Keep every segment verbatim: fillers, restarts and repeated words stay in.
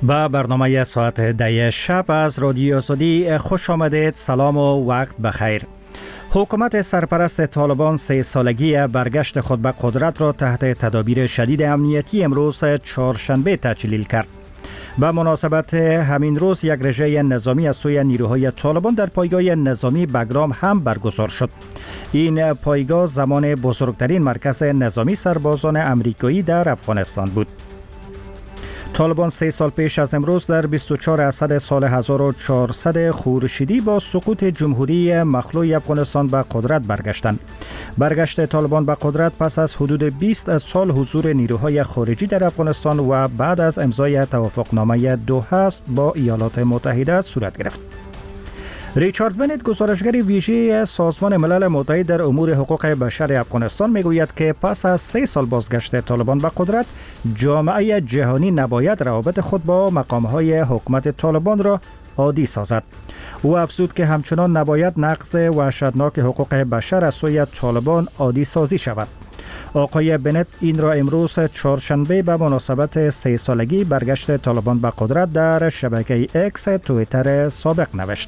با برنامه ساعت ده شب از رادیو آزادی خوش آمدید. سلام و وقت بخیر. حکومت سرپرست طالبان سه سالگی برگشت خود به قدرت را تحت تدابیر شدید امنیتی امروز چهارشنبه تجلیل کرد. به مناسبت همین روز یک رژه نظامی از سوی نیروهای طالبان در پایگاه نظامی بگرام هم برگزار شد. این پایگاه زمان بزرگترین مرکز نظامی سربازان امریکایی در افغانستان بود. طالبان سه سال پیش از امروز در بیست و چهارم اسد سال هزار و چهارصد خورشیدی با سقوط جمهوری مخلوع افغانستان به قدرت برگشتند. برگشت طالبان به قدرت پس از حدود بیست سال حضور نیروهای خارجی در افغانستان و بعد از امضای توافقنامه دوحه با ایالات متحده صورت گرفت. ریچارد بنت، گزارشگر ویژه سازمان ملل متحد در امور حقوق بشر افغانستان، میگوید که پس از سه سال بازگشت طالبان به قدرت، جامعه جهانی نباید روابط خود با مقامهای حکومت طالبان را عادی سازد. او افزود که همچنان نباید نقض وحشتناک حقوق بشر از سوی طالبان عادی سازی شود. آقای بنت این را امروز چهارشنبه به مناسبت سه سالگی برگشت طالبان به قدرت در شبکه اکس توییتر سابق نوشت.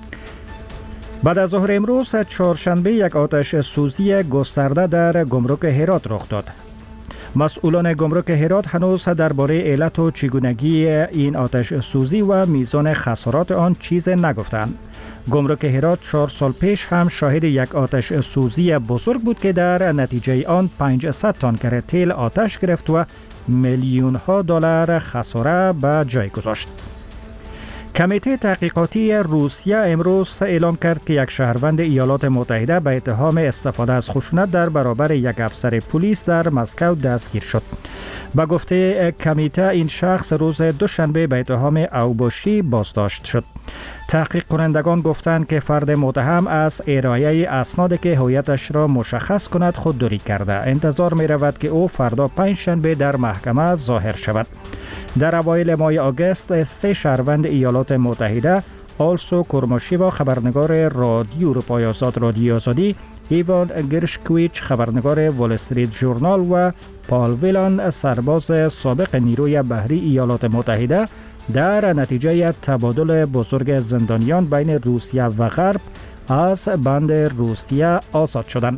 بعد از ظهر امروز چهارشنبه یک آتش سوزی گسترده در گمرک هرات رخ داد. مسئولان گمرک هرات هنوز درباره علت و چگونگی این آتش سوزی و میزان خسارات آن چیز نگفتند. گمرک هرات چهار سال پیش هم شاهد یک آتش سوزی بزرگ بود که در نتیجه آن پانصد تانکر تیل آتش گرفت و میلیون ها دلار خساره به جای گذاشت. کمیته تحقیقاتی روسیه امروز اعلام کرد که یک شهروند ایالات متحده به اتهام استفاده از خشونت در برابر یک افسر پلیس در مسکو دستگیر شد. به گفته کمیته این شخص روز دوشنبه به اتهام اوباشی بازداشت شد. تحقیق کنندگان گفتند که فرد متهم از ارائه اسنادی که هویتش را مشخص کند خودداری کرده. انتظار می رود که او فردا پنجشنبه در محکمه ظاهر شود. در اوایل ماه آگوست سه شهروند ایالات متحده، آلسو کورماشیوا خبرنگار رادیو اروپای آزاد رادیو آزادی، ایوان گرشکویچ خبرنگار وال استریت ژورنال و پال ویلان سرباز سابق نیروی بحری ایالات متحده در نتیجه تبادل بزرگ زندانیان بین روسیه و غرب از بند روسیه آزاد شدند.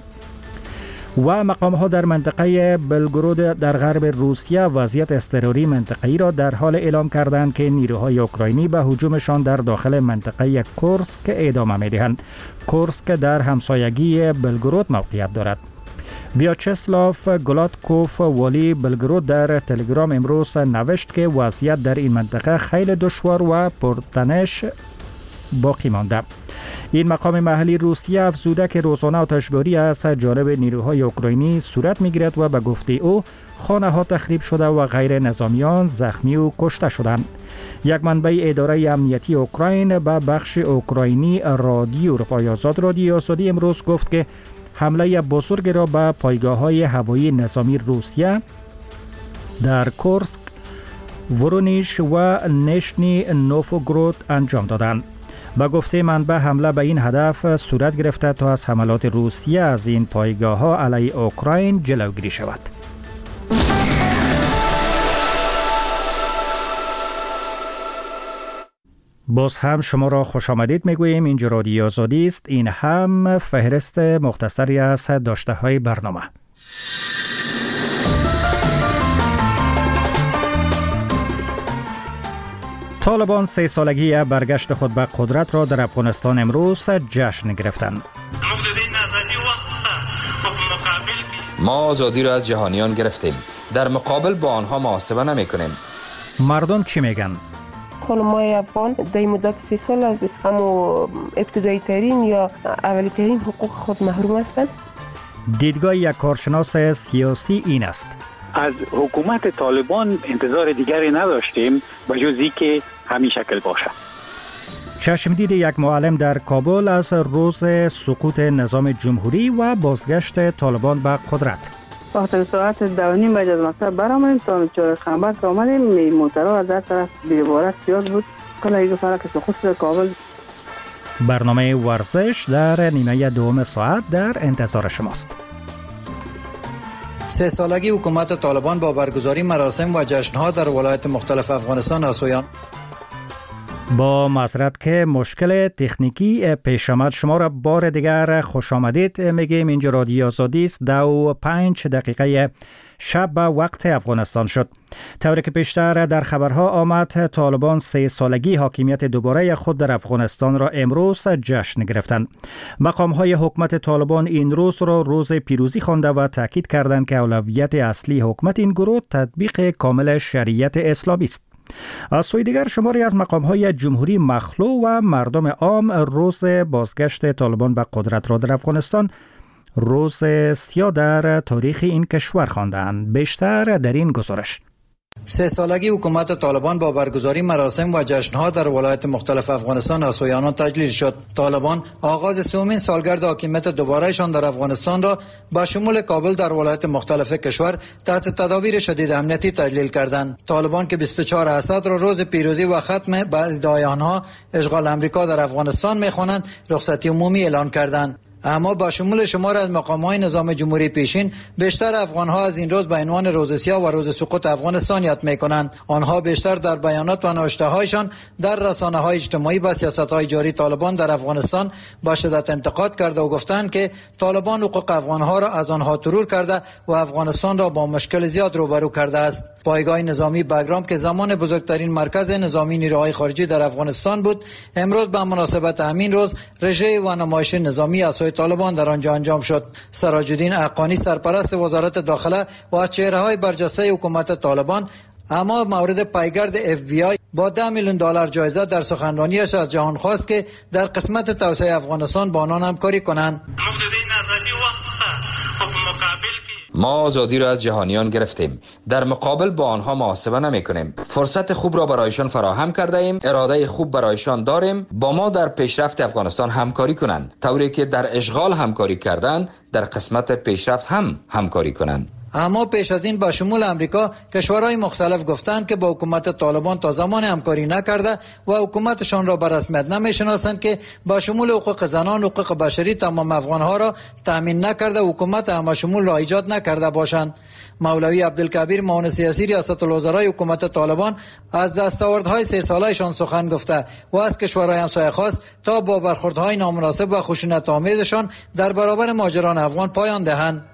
و مقام‌ها در منطقه بلگرود در غرب روسیه وضعیت اضطراری منطقه‌ای را در حال اعلام کردند که نیروهای اوکراینی به هجومشان در داخل منطقه کورسک ادامه می‌دهند. کورسک در همسایگی بلگرود موقعیت دارد. ویاچسلاف گلاتکوف والی بلگرود در تلگرام امروز نوشت که وضعیت در این منطقه خیلی دشوار و پرتنش باقی مانده. این مقام محلی روسیه افزوده که روزانه آتشباری از جانب نیروهای اوکراینی صورت می‌گیرد و به گفته او خانه‌ها تخریب شده و غیر نظامیان زخمی و کشته شدند. یک منبع اداره امنیتی اوکراین به بخش اوکراینی رادیو اروپای آزاد رادیو آزادی امروز گفت که حمله بزرگ را به پایگاه‌های هوایی نظامی روسیه در کورسک، ورونیش و نشنی نوفوگرود انجام دادند. با گفته منبع حمله به این هدف صورت گرفته تا از حملات روسیه از این پایگاه‌ها علیه اوکراین جلوگیری شود. باز هم شما را خوش آمدید میگوییم. اینجا رادیو آزادی است. این هم فهرست مختصری از داشته های برنامه. طالبان سه سالگی برگشت خود به قدرت را در افغانستان امروز جشن گرفتند. ما آزادی را از جهانیان گرفتیم. در مقابل با آنها محاسبه نمی کنیم. مردم چی میگن؟ خانم‌های افغان در مدت سه سال از همو ابتدایی ترین یا اولی ترین حقوق خود محروم هستند. دیدگاه یک کارشناس سیاسی این است: از حکومت طالبان انتظار دیگری نداشتیم به جز اینکه همین شکل باشه. چشمدید یک معلم در کابل از روز سقوط نظام جمهوری و بازگشت طالبان به قدرت. وقتی ساعت دو نیم بعد از مکتب برآمدیم تا چهارشنبه که آمدیم موترها از هر طرف بی‌عبارت زیاد بود. کلا یک فرق سقوط کابل. برنامه ورزش در نیمه دوم ساعت در انتظار شماست. سه سالگی حکومت طالبان با برگزاری مراسم و جشن‌ها در ولایت مختلف افغانستان است. با معذرت که مشکل تکنیکی پیش آمد، شما را بار دیگر خوش آمدید میگیم. اینجا رادیو آزادی است. دو و پنج دقیقه شب به وقت افغانستان شد. طوری که پیشتر در خبرها آمد، طالبان سه سالگی حاکمیت دوباره خود در افغانستان را امروز جشن گرفتند. مقام‌های حکومت طالبان این روز را روز پیروزی خوانده و تاکید کردند که اولویت اصلی حکومت این گروه تطبیق کامل شریعت اسلامی است. از سوی دیگر شماری از مقام‌های جمهوری مخلوع و مردم عام روز بازگشت طالبان به قدرت را در افغانستان روز سیاه در تاریخ این کشور خواندند. بیشتر در این گزارش. سه سالگی حکومت طالبان با برگزاری مراسم و جشن‌ها در ولایت مختلف افغانستان از سوی آنان تجلیل شد. طالبان آغاز سومین سالگرد حاکمیت دوبارهشان در افغانستان را با شمول کابل در ولایت مختلف کشور تحت تدابیر شدید امنیتی تجلیل کردند. طالبان که بیست و چهار اسد را روز پیروزی و ختم به ادعای آنها اشغال امریکا در افغانستان می‌خوانند، رخصتی عمومی اعلان کردند. اما با شمول شمار از مقام‌های نظام جمهوری پیشین، بیشتر افغان‌ها از این روز به عنوان روز سیاه و روز سقوط افغانستان یاد می‌کنند. آنها بیشتر در بیانات و نوشته‌هایشان در رسانه‌های اجتماعی به سیاست‌های جاری طالبان در افغانستان با شدت انتقاد کرده و گفتند که طالبان حقوق افغان‌ها را از آنها ترور کرده و افغانستان را با مشکل زیاد روبرو کرده است. پایگاه نظامی بگرام که زمان بزرگترین مرکز نظامی نیروهای خارجی در افغانستان بود، امروز به مناسبت همین روز رژه و نمایش نظامی از سوی طالبان در آنجا انجام شد. سراج الدین حقانی سرپرست وزارت داخله و از چهره‌های برجسته حکومت طالبان اما مورد پیگرد اف بی آی با ده میلیون دلار جایزه در سخنرانیش از جهان خواست که در قسمت توسعه افغانستان با آنان همکاری کنند. ما آزادی را از جهانیان گرفتیم، در مقابل با آنها محاسبه نمی کنیم. فرصت خوب را برایشان فراهم کرده ایم، اراده خوب برایشان داریم با ما در پیشرفت افغانستان همکاری کنند، طوری که در اشغال همکاری کردند در قسمت پیشرفت هم همکاری کنند. اما پیش از این با شمول امریکا کشورهای مختلف گفتند که با حکومت طالبان تا زمان همکاری نکرده و حکومتشان را به رسمیت نمیشناسند که با شمول حقوق زنان، حقوق بشری تمام افغانها را تامین نکرده و حکومت همه شمول را ایجاد نکرده باشند. مولوی عبدالکبیر معاون سیاسی ریاست الوزرای حکومت طالبان از دستاوردهای سه سالهشان سخن گفته و از کشورهای همسایه خواست تا با برخوردهای نامناسب و خشونت آمیزشان در برابر مهاجران افغان پایان دهند.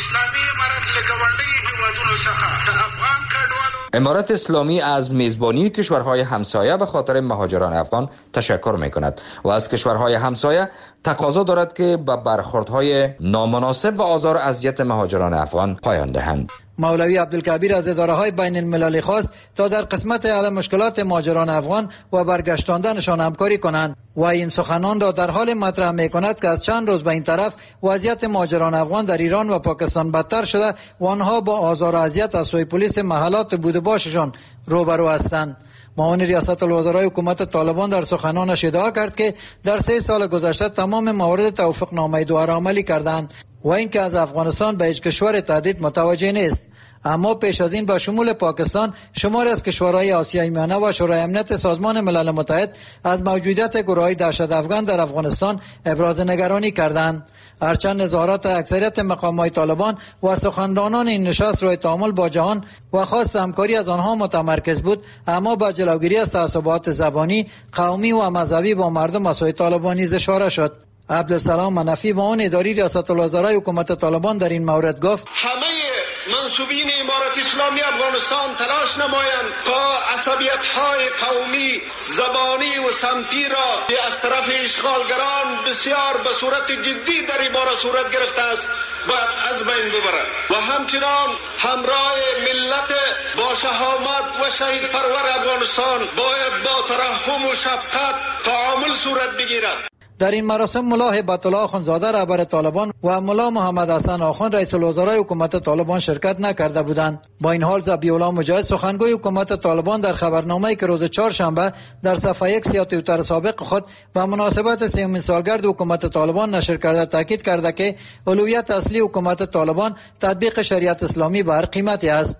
امارت اسلامی از میزبانی کشورهای همسایه به خاطر مهاجران افغان تشکر می‌کند و از کشورهای همسایه تقاضا دارد که به برخوردهای نامناسب و آزار و اذیت مهاجران افغان پایان دهند. مولوی عبدالکبیر از اداره‌های بین المللی خواست تا در قسمت حل مشکلات مهاجران افغان و برگشتاندنشان همکاری کنند و این سخنان را در حال مطرح می‌کند که از چند روز به این طرف وضعیت مهاجران افغان در ایران و پاکستان بدتر شده و آنها با آزار و اذیت از سوی پلیس محلات بود و باششان روبرو هستند. معاون ریاست الوزرای حکومت طالبان در سخنانش ادعا کرد که در سه سال گذشته تمام موارد توافق نامه دوباره عملی کردند و اینکه از افغانستان به هیچ کشور تهدید متوجه نیست. اما پیش از این با شمول پاکستان شماری از کشورهای آسیای میانه و شورای امنیت سازمان ملل متحد از موجودیت گروه‌های دهشت افغان در افغانستان ابراز نگرانی کردند. هرچند نظارت اکثریت مقامات طالبان و سخنرانان این نشست روی تعامل با جهان و خواست همکاری از آنها متمرکز بود، اما با جلوگیری از تعصبات زبانی، قومی و مذهبی با مردم از سوی طالبان نیز اشاره شد. عبدالسلام منفی معاون اداری ریاست الوزرای حکومت طالبان در این مورد گفت: همه منصوبین امارت اسلامی افغانستان تلاش نمایند تا عصبیت‌های قومی، زبانی و سمتی را از طرف اشغالگران بسیار به صورت جدی در این باره صورت گرفته است باید از بین ببرند و همچنان همراه ملت با شهامت و شهید پرور افغانستان باید با ترحم و شفقت تعامل صورت بگیرد. در این مراسم ملا هبت الله آخوندزاده رهبر طالبان و ملا محمد حسن آخوند رئیس الوزرای حکومت طالبان شرکت نکرده بودند. با این حال ذبیح الله مجاهد سخنگوی حکومت طالبان در خبرنامه‌ای که روز چهارشنبه در صفحه یک سیاه توییتر سابق خود به مناسبت سومین سالگرد حکومت طالبان نشر کرده تاکید کرده که اولویت اصلی حکومت طالبان تطبیق شریعت اسلامی به هر قیمتی است.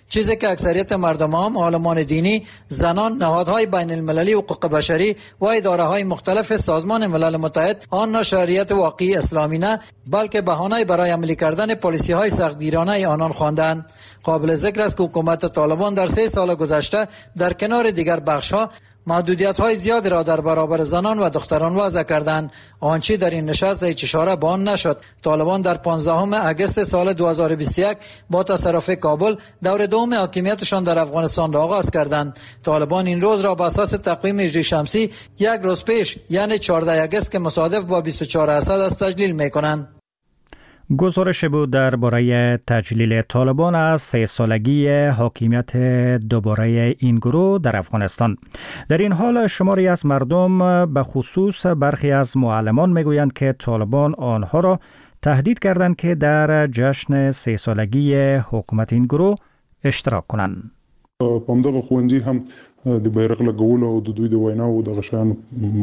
چیزی که اکثریت مردم عام، عالمان دینی، زنان، نهادهای بین المللی حقوق بشری و اداره‌های مختلف سازمان ملل متحد آن را شریعت واقعی اسلامی نه بلکه بهانه برای عملی کردن پالیسی‌های سختگیرانه آنان خواندند. قابل ذکر است که حکومت طالبان در سه سال گذشته در کنار دیگر بخش‌ها محدودیت‌های زیادی را در برابر زنان و دختران وضع کردند. آنچه در این نشست هیچ اشاره به آن نشد. طالبان در پانزدهم اگست سال دو هزار و بیست و یک با تصرف کابل دور دوم حاکمیتشان در افغانستان را آغاز کردند. طالبان این روز را بر اساس تقویم هجری شمسی یک روز پیش یعنی چهاردهم اگست که مصادف با بیست و چهارم اسد است تجلیل می‌کنند. گزارش بود درباره تجلیل طالبان از سه سالگی حاکمیت دوباره این گروه در افغانستان. در این حال شماری از مردم به خصوص برخی از معلمان میگویند که طالبان آنها را تهدید کردند که در جشن سه سالگی حکومت این گروه اشتراک کنند. پامدغه خوندی هم د بیرغ لګولو او د دوی د ویناو د غشان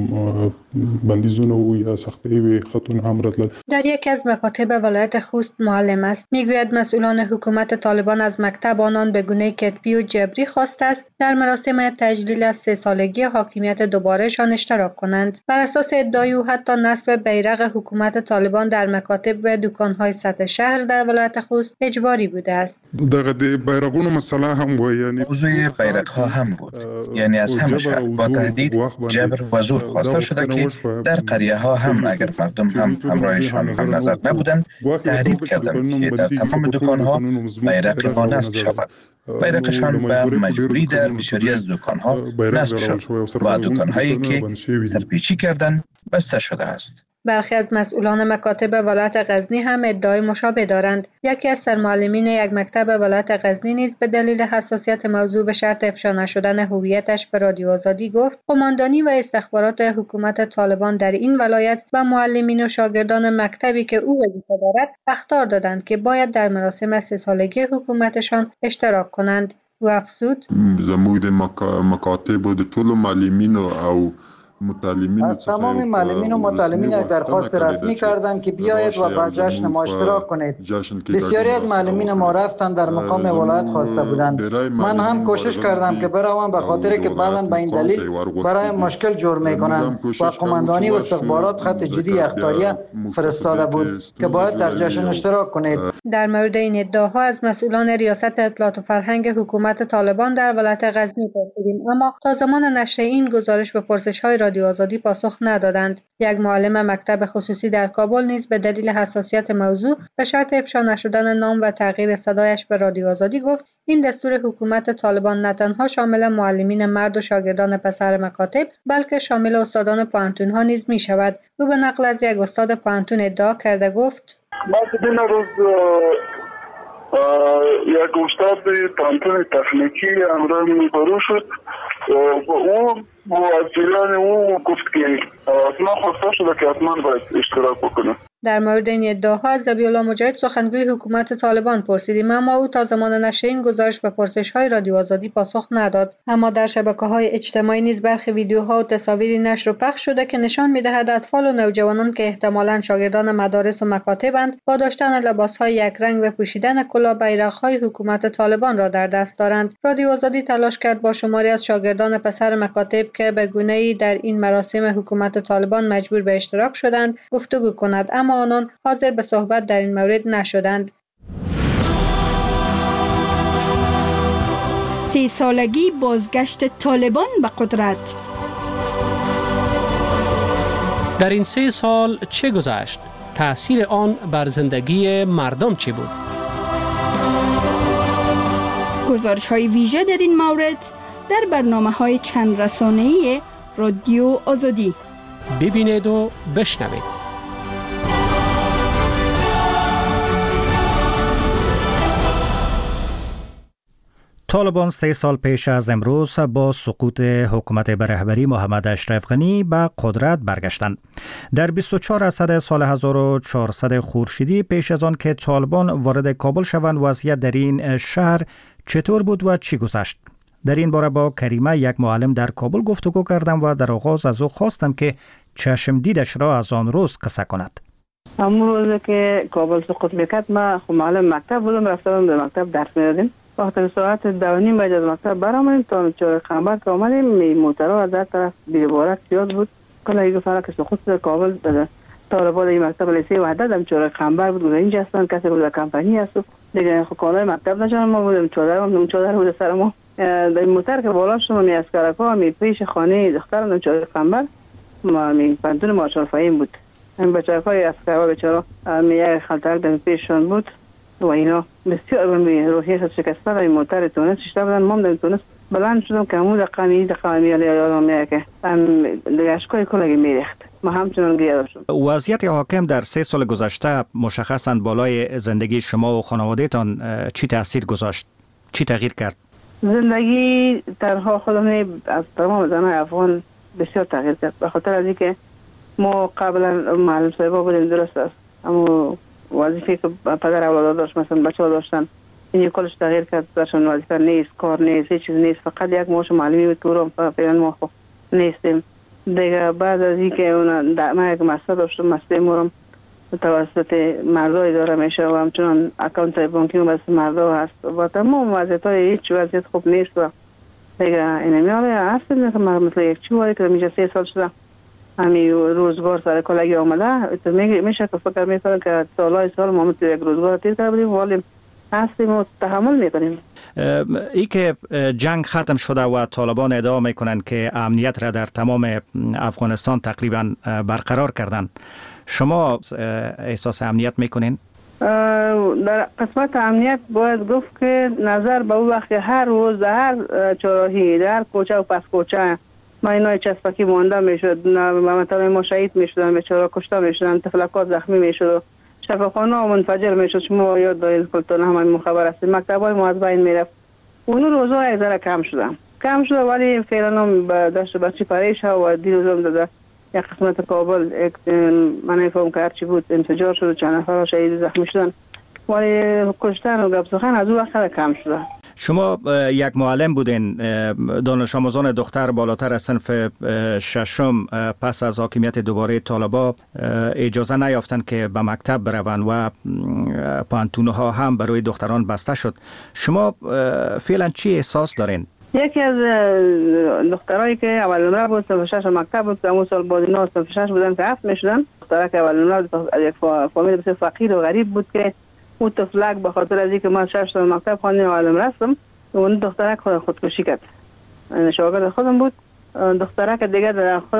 بندیزونه و یا سختي وي خطونه هم راتل. در یکی از مکاتب ولایت خوست معلم است. میگوید مسئولان حکومت طالبان از مکتب آنان به گونه کتبی و جبری خواسته است در مراسم تجلیل از سه سالگی حاکمیت دوبارهشان اشتراک کنند. بر اساس ادعای او حتی نصب بیرغ حکومت طالبان در مکاتب و دکان‌های سطح شهر در ولایت خوست اجباری بوده است. دغه د بیرغونو مسئله هم و یعنی موضوع بیرغ‌ها هم بود. یعنی از همه شهر با تهدید، جبر و زور خواسته شده که در قریه ها هم اگر مردم هم همراهشان هم نظر نبودند تهدید کردند که در تمام دکان ها بیرق ما نصب شود. بیرقشان به مجبوری در بسیاری از دکان ها نصب شد و دکان هایی که سرپیچی کردند بسته شده است. برخی از مسئولان مکاتب ولایت غزنی هم ادعای مشابه دارند. یکی از سرمعلمین یک مکتب ولایت غزنی نیز به دلیل حساسیت موضوع به شرط افشا نشدن هویتش به رادیو آزادی گفت قماندانی و استخبارات حکومت طالبان در این ولایت و معلمین و شاگردان مکتبی که او وظیفه دارد اخطار دادند که باید در مراسم سه سالگی حکومتشان اشتراک کنند. او افزود زموږ د مکاتب د ټولو معلمینو او از تمام معلمین و متعلمین یک درخواست رسمی کردند که بیایید و به جشن ما اشتراک کنید. بسیاری از معلمین ما رفتن در مقام ولایت خواسته بودند. من هم کوشش کردم که بروم به خاطر که بعداً به این دلیل برای مشکل جور میکنند و قماندانی و استخبارات خط جدی اختاریه فرستاده بود که باید در جشن اشتراک کنید. در مورد این ادعاها از مسئولان ریاست اطلاعات و فرهنگ حکومت طالبان در ولایت غزنی پرسیدیم اما تا زمان نشر این گزارش به پرسش‌های رادیو آزادی پاسخ ندادند. یک معلم مکتب خصوصی در کابل نیز به دلیل حساسیت موضوع به شرط افشا نشدن نام و تغییر صدایش به رادیو آزادی گفت این دستور حکومت طالبان نه تنها شامل معلمین مرد و شاگردان پسر مکاتب بلکه شامل استادان پوهنتون‌ها نیز می شود. او به نقل از یک استاد پوهنتون ادعا کرده گفت ما دیدن روز یک استاد پوهنتون تکنیکی امرا روبرو شد و او موکلان او گفت که اصلا خواسته شده که حتما باید اشتراک بکنه. در مورد این ادعاها از ذبیح الله مجاهد سخنگوی حکومت طالبان پرسیدیم اما او تا زمان نشر این گزارش به پرسش‌های رادیو آزادی پاسخ نداد. اما در شبکه‌های اجتماعی نیز برخی ویدیوها و تصاویری نشر و پخش شده که نشان می‌دهد اطفال و نوجوانان که احتمالاً شاگردان مدارس و مکاتبند با داشتن لباس‌های یکرنگ و پوشیدن کلاه بیرق‌های حکومت طالبان را در دست دارند. رادیو آزادی تلاش کرد با شماری از شاگردان پسر مکاتب که به گونه‌ای در این مراسم حکومت طالبان مجبور به اشتراک شدند گفتگو کند اما آنان حاضر به صحبت در این مورد نشدند. سی سالگی بازگشت طالبان به قدرت. در این سه سال چه گذشت؟ تأثیر آن بر زندگی مردم چه بود؟ گزارش های ویژه در این مورد در برنامه های چند رسانه‌ای رادیو آزادی. ببینید و بشنوید. طالبان سه سال پیش از امروز با سقوط حکومت به رهبری محمد اشرف غنی به قدرت برگشتند. در بیست و چهارم اسد سال هزار و چهارصد خورشیدی پیش از آن که طالبان وارد کابل شوند وضعیت در این شهر چطور بود و چی گذشت؟ در این باره با کریمه یک معلم در کابل گفتگو کردم و در آغاز از او خواستم که چشم دیدش را از آن روز قصه کند. همون روز که کابل سقوط میکرد ما خب معلم مکتب بودم رفتم به مکتب درس میدادیم وقتی ساعت دو و نیم بعد از مکتب برآمدیم تا چهار خنبر که آمدیم موترها از هر طرف بی‌بارک زیاد بود. کلا یک فرق سقوط در کابل داده طالبان این مکتب لیسه وحدت هم چهار خنبر بود و اینجا هستن کسی بود کمپانی هست دیگه خب کالای مکتب نشان ما بودیم چادر هم چادر بود سر ما در موتر که بالا شدم می اسکرکا می پیش خانه دخترم چهار خنبر ما می پنتون مارشال فهیم بود این بچه‌های اسکرها بیچاره می خلطر در پیششون بود و اینا بسیار به روحی خود شکسته در موتر تونس شده بودن. ما در تونس بلند شدم که همون دقیقی دقیقی میالی یادم میاد که دیگه اشکای کلگی میریخت. ما همچنان گیرد شد. وضعیت حاکم در سه سال گذشته مشخصاً بالای زندگی شما و خانوادهتان چی تاثیر گذاشت؟ چی تغییر کرد؟ زندگی تنها خودم از تمام زنای افغان بسیار تغییر کرد. به خاطر از اینکه ما قبلا معلم صاحبا بودیم درست است اما وظیفه که پدر اولاد داشت مثلا بچه ها داشتن این کلش تغییر کرد درشون وظیفه نیست کار نیست هیچ چیز نیست فقط یک معاش معلمی بود که رو فعلا ما خب نیستیم دیگه. بعد از اینکه اون ما یک مسئله داشتم مسئله مورم توسط مردا اداره میشه و همچنان اکانت بانکی بس مردا هست و تمام وضعیت های هیچ وضعیت خوب نیست و دیگه این میاله هست که مثل یک چیواری که میشه سه سال شده همی روزگار سر کلگی آمده میشه که فکر میکنم که سالهای سال ما مثل یک روزگار تیر کرده بودیم ولی هستیم و تحمل میکنیم. ای که جنگ ختم شده و طالبان ادعا میکنند که امنیت را در تمام افغانستان تقریبا برقرار کردن، شما احساس امنیت میکنین؟ در قسمت امنیت باید گفت که نظر به اون وقت هر روز در هر چراهی در هر کوچه و پس کوچه ما اینای چسبکی مانده میشد مثلا ما شهید میشدن بیچاره کشته میشدن تفلکات زخمی میشد شفاخانه ها منفجر میشد. شما یاد دارید کلتون همین خبر هستید مکتب های ما از بین میرفت. اون روزها یک ذره کم شده کم شده ولی فعلا هم داشت بچی پریش ها و دیروز هم داده یک قسمت کابل من نفهم که هرچی بود انفجار شد و چند نفر شهید زخمی شدن ولی کشتن و گپ سخن از اون وقت کم شده. شما یک معلم بودین، دانش آموزان دختر بالاتر از صنف ششم پس از حاکمیت دوباره طالبان اجازه نیافتند که به مکتب بروند و پانتونها هم برای دختران بسته شد. شما فعلا چی احساس دارین؟ یکی از دخترایی که اول نمره بود صنف شش مکتب بود که اون سال بعد اینا صنف شش بودن که هفت میشدن. دخترا که اول نمره بود یک فامیل بسیار فقیر و غریب بود که اون طفلک به خاطر از اینکه من شش سال مکتب خواندم و علم رفتم اون دخترک خود خودکشی کرد. شاگرد خودم بود. دخترک دیگه در خود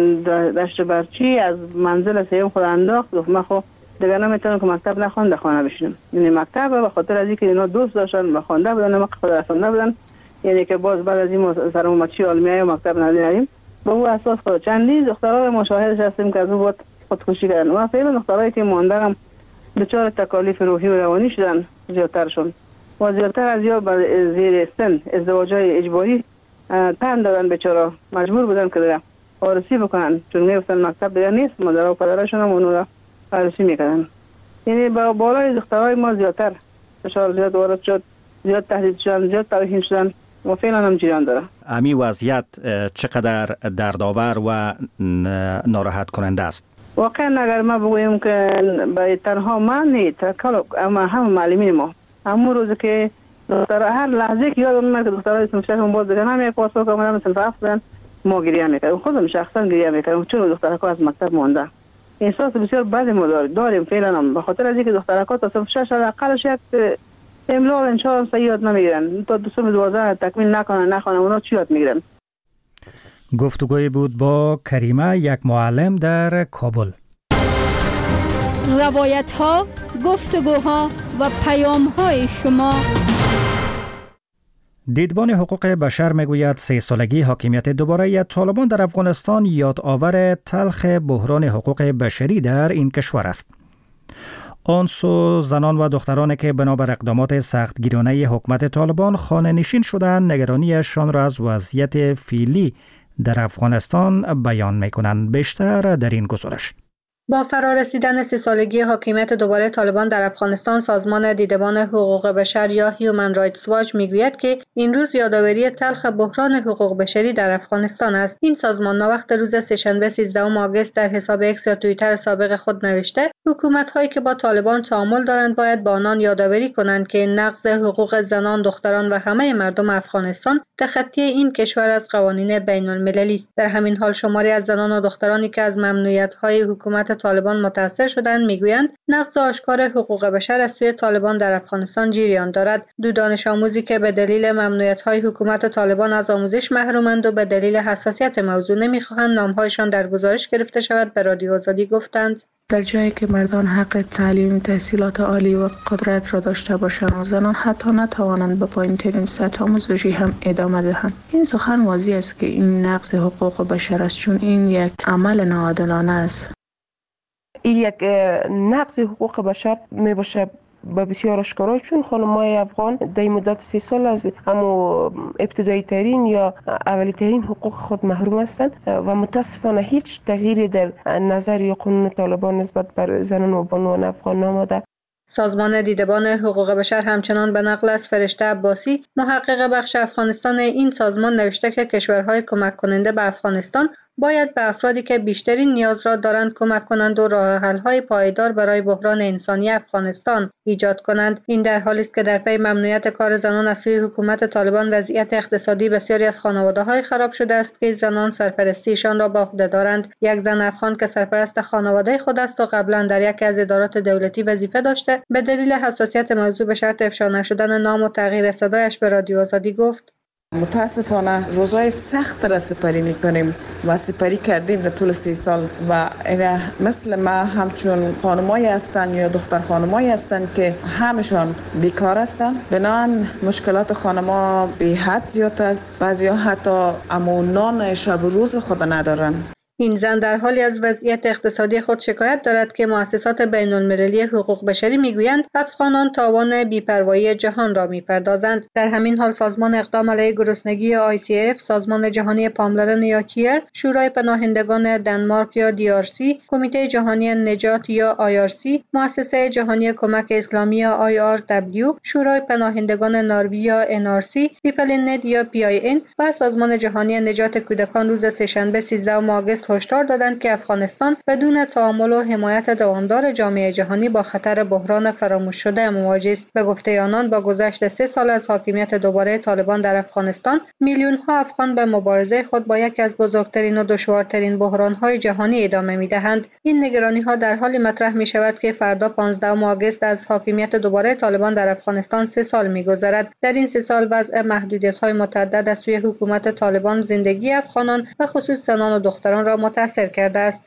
دشت برچی از منزل سیم خود انداخت گفت من خود دیگه نمیتونم که مکتب نخوانم در خانه بشینم. یعنی مکتب به خاطر از اینکه اینا دوست داشتن و خوانده بودن و خود رسانده بودن یعنی که باز بعد از این سرم مچی علمیه و مکتب ندیدیم به اون اساس خود چندی دخترها رو مشاهدش هستیم که از اون بود خودکشی کردن و فعلا دخترایی که ماندارم دچار تکالیف روحی و روانی شدن زیادترشون و زیادتر از یا بر زیر سن ازدواجهای اجباری تن دادن بیچاره مجبور بودن که عروسی بکنن چون میفتن مکتب دیگه نیست مادر و پدرشون هم اونو را عروسی میکنن. یعنی با بالای دخترهای ما زیادتر فشار زیاد وارد شد زیاد تهدید شدن زیاد توهین شدن و فعلا هم جریان داره. امی وضعیت چقدر دردآور و ناراحت کننده است؟ واقعا اگر ما بگویم که به تنها من نیست اما هم معلمین ما همون روز که دختر هر لحظه که یادم میاد که دخترای صنف شش باز دیگه نمی پاسو که من صنف هفت بودن ما گریه میکردم خودم شخصا گریه میکردم چون دخترها از مکتب مونده. احساس بسیار بدی ما داریم فعلا هم به خاطر از اینکه دخترها تا صنف شش حداقلش یک املا و انشاء صحیح یاد نمیگیرن تا دو سال دوازده تکمیل نکنن نخوانن اونا چی یاد میگیرن. گفتگوی بود با کریمه یک معلم در کابل. روایت ها، گفتگوها و پیام های شما. دیدبان حقوق بشر میگوید سه سالگی حاکمیت دوباره طالبان در افغانستان یادآور تلخ بحران حقوق بشری در این کشور است. آن سو زنان و دخترانی که بنابر اقدامات سختگیرانه حکومت طالبان خانه نشین شدند نگرانیشان را از وضعیت فعلی در افغانستان بیان میکنند. بیشتر در این گزارش. با فرارسیدن سه سالگی حاکمیت دوباره طالبان در افغانستان، سازمان دیدبان حقوق بشر یا هیومن رایتس واچ میگوید که این روز یادآوری تلخ بحران حقوق بشری در افغانستان است. این سازمان ناوقت روز سه‌شنبه سیزدهم آگوست در حساب اکس یا توییتر سابق خود نوشته حکومت‌هایی که با طالبان تعامل دارند باید با آنان یادآوری کنند که نقض حقوق زنان، دختران و همه مردم افغانستان تخطی این کشور از قوانین بین‌المللی است. در همین حال شماری از زنان و دخترانی که از ممنوعیت‌های حکومت طالبان متاثر شدند میگویند نقض آشکار حقوق بشر از سوی طالبان در افغانستان جریان دارد. دو دانش آموزی که به دلیل ممنوعیت‌های حکومت طالبان از آموزش محرومند و به دلیل حساسیت موضوع نمی‌خواهند نام‌هایشان در گزارش گرفته شود به رادیو آزادی گفتند در جایی که مردان حق تعلیم، تحصیلات عالی و قدرت را داشته باشند و زنان حتی نتوانند به پایین‌ترین سطح آموزشی هم ادامه دهند. این سخن واضح است که این نقض حقوق بشر است، چون این یک عمل ناعادلانه است. این یک نقض حقوق بشر می باشه با بسیار آشکارا، چون خانم‌های افغان در مدت سه سال از همو ابتدایی ترین یا اولی ترین حقوق خود محروم هستند و متاسفانه هیچ تغییری در نظر یا قانون طالبان نسبت بر زنان و بانوان افغان ناماده. سازمان دیدبان حقوق بشر همچنان به نقل از فرشته عباسی، محقق بخش افغانستان این سازمان نوشته که کشورهای کمک کننده به افغانستان باید به افرادی که بیشترین نیاز را دارند کمک کنند و راه حل‌های پایدار برای بحران انسانی افغانستان ایجاد کنند. این در حالی است که در پی ممنوعیت کار زنان از سوی حکومت طالبان وضعیت اقتصادی بسیاری از خانواده‌های خراب شده است که زنان سرپرستیشان را به عهده دارند. یک زن افغان که سرپرست خانواده خود است و قبلا در یکی از ادارات دولتی وظیفه داشته، به دلیل حساسیت موضوع به شرط افشا نشدن نام و تغییر صدایش به رادیو آزادی گفت متاسفانه روزهای سخت را سپری میکنیم و سپری کردیم در طول سی سال و مثل ما همچون خانمایی هستند یا دختر خانمایی هستند که همشان بیکار هستند. بنابراین مشکلات خانما به حد زیاد است، بعضیا حتی امونان شب روز خود ندارند. این زن در حالی از وضعیت اقتصادی خود شکایت دارد که مؤسسات بین المللی حقوق بشری میگویند افغانان تاوان بی‌پروایی جهان را میپردازند. در همین حال سازمان اقدام علیه گرسنگی آی سی اف، سازمان جهانی پاملرن یا کیر، شورای پناهندگان دنمارک یا دی آر سی، کمیته جهانی نجات یا آی آر سی، مؤسسه جهانی کمک اسلامی یا آی آر دبلیو، شورای پناهندگان نروژ یا ان آر سی، پیپل این نت یا پی آی ان و سازمان جهانی نجات کودکان روز سه‌شنبه سیزدهم آگوست هشدار دادند که افغانستان بدون تعامل و حمایت دوامدار جامعه جهانی با خطر بحران فراموش شده مواجه است. به گفته آنان با گذشت سه سال از حاکمیت دوباره طالبان در افغانستان، میلیون ها افغان به مبارزه خود با یکی از بزرگترین و دشوارترین بحران های جهانی ادامه می‌دهند. این نگرانی ها در حالی مطرح می شود که فردا پانزدهم آگوست از حاکمیت دوباره طالبان در افغانستان سه سال می‌گذرد. در این سه سال وضع محدودیت‌های متعدد از سوی حکومت طالبان زندگی افغانان و خصوص زنان و دختران را متاثر کرده است.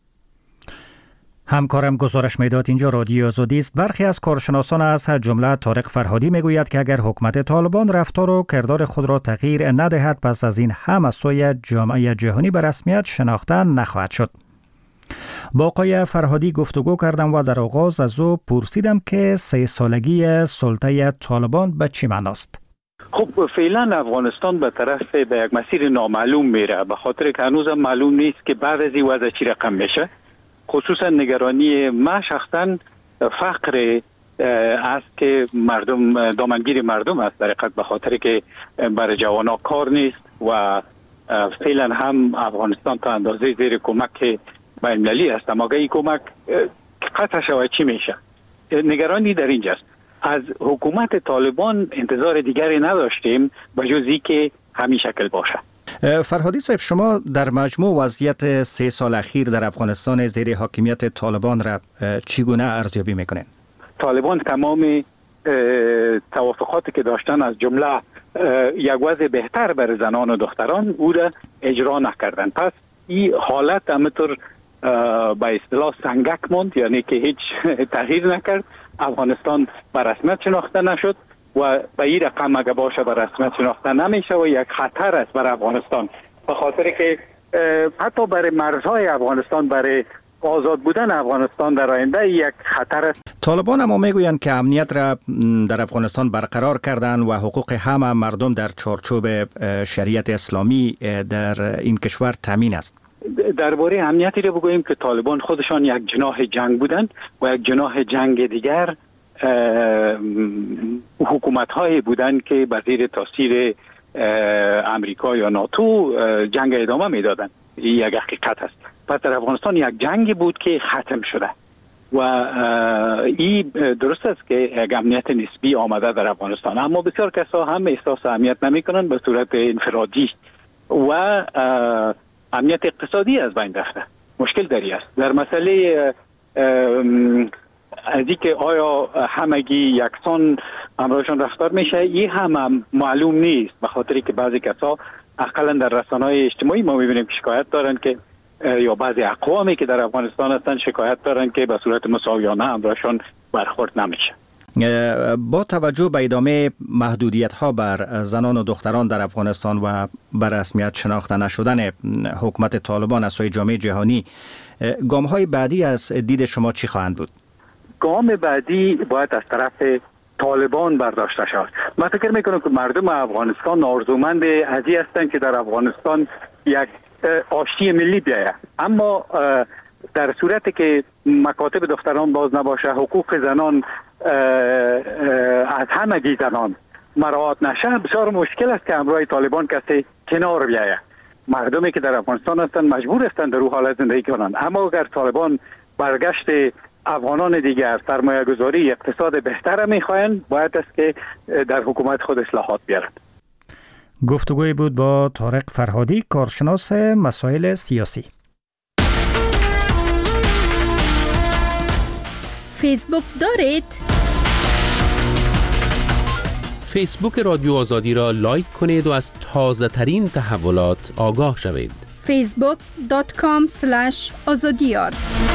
همکارم گزارش میداد اینجا رادیو آزادی است. برخی از کارشناسان از جمله طارق فرهادی میگوید که اگر حکومت طالبان رفتار و کردار خود را تغییر ندهد، پس از این هم از سوی جامعه جهانی به رسمیت شناخته نخواهد شد. با آقای فرهادی گفتگو کردم و در آغاز از او پرسیدم که سه سالگی سلطه طالبان به چی معناست؟ خب فعلا افغانستان به طرف به یک مسیر نامعلوم میره، به خاطر که هنوز معلوم نیست که بعد از این وضع چی رقم میشه. خصوصا نگرانی ما شخصا فقر است که مردم دامنگیر مردم است، در حقیقت به خاطر که برای جوانا کار نیست و فعلا هم افغانستان تا اندازه زیر کمک بین‌المللی است، اما اگه این کمک قطع شود چی میشه؟ نگرانی در اینجاست. از حکومت طالبان انتظار دیگری نداشتیم به جز اینکه همین شکل باشه. فرهادی صاحب، شما در مجموع وضعیت سه سال اخیر در افغانستان زیر حاکمیت طالبان را چگونه ارزیابی میکنین؟ طالبان تمام توافقاتی که داشتن از جمله یک وضع بهتر برای زنان و دختران او را اجرا نکردن. پس این حالت همینطور به اصطلاح سنگک ماند، یعنی که هیچ تغییر نکرد. افغانستان به رسمیت شناخته نشد و به این رقم اگه باشه به رسمیت شناخته نمیشه و یک خطر است برای افغانستان، به خاطر که حتی برای مرزهای افغانستان، برای آزاد بودن افغانستان در آینده یک خطر است. طالبان اما میگویند که امنیت را در افغانستان برقرار کردن و حقوق همه مردم در چارچوب شریعت اسلامی در این کشور تامین است. درباره امنیتی رو بگوییم که طالبان خودشان یک جناح جنگ بودند و یک جناح جنگ دیگر حکومت هایی بودند که به زیر تاثیر امریکا یا ناتو جنگ ادامه میدادند. این یک حقیقت است. پس در افغانستان یک جنگ بود که ختم شده و این درست است که یک امنیت نسبی آمده در افغانستان، اما بسیار کسا هم احساس امنیت نمی کنند به صورت انفرادی و امنیت اقتصادی از بین رفته. مشکل داری است در مسئله از اینکه آیا همگی یکسان همراهشان رفتار میشه، این هم, هم معلوم نیست، به خاطری که بعضی کسا اقلا در رسانه‌های اجتماعی ما میبینیم که شکایت دارن که یا بعضی اقوامی که در افغانستان هستن شکایت دارن که به صورت مساویانه همراهشان برخورد نمیشه. با توجه به ادامه محدودیت ها بر زنان و دختران در افغانستان و بر رسمیت شناخته نشدن حکومت طالبان از سوی جامعه جهانی، گام های بعدی از دید شما چی خواهند بود؟ گام بعدی باید از طرف طالبان برداشته شود. من فکر میکنم که مردم افغانستان آرزومند ازی هستند که در افغانستان یک آشتی ملی بیاید، اما در صورتی که مکاتب دختران باز نباشه، حقوق زنان از همگی زنان مراعات نشه، بسیار مشکل است که همراه طالبان کسی کنار بیاید. مردمی که در افغانستان هستند مجبور هستند در او حالت زندگی کنند، اما اگر طالبان برگشت افغانان دیگر، سرمایه گذاری، اقتصاد بهتر میخواهند، باید است که در حکومت خود اصلاحات بیارند. گفتگوی بود با طارق فرهادی، کارشناس مسائل سیاسی. فیسبوک دارید؟ فیسبوک رادیو آزادی را لایک کنید و از تازه ترین تحولات آگاه شوید. فیسبوک دات کام اسلش آزادیار.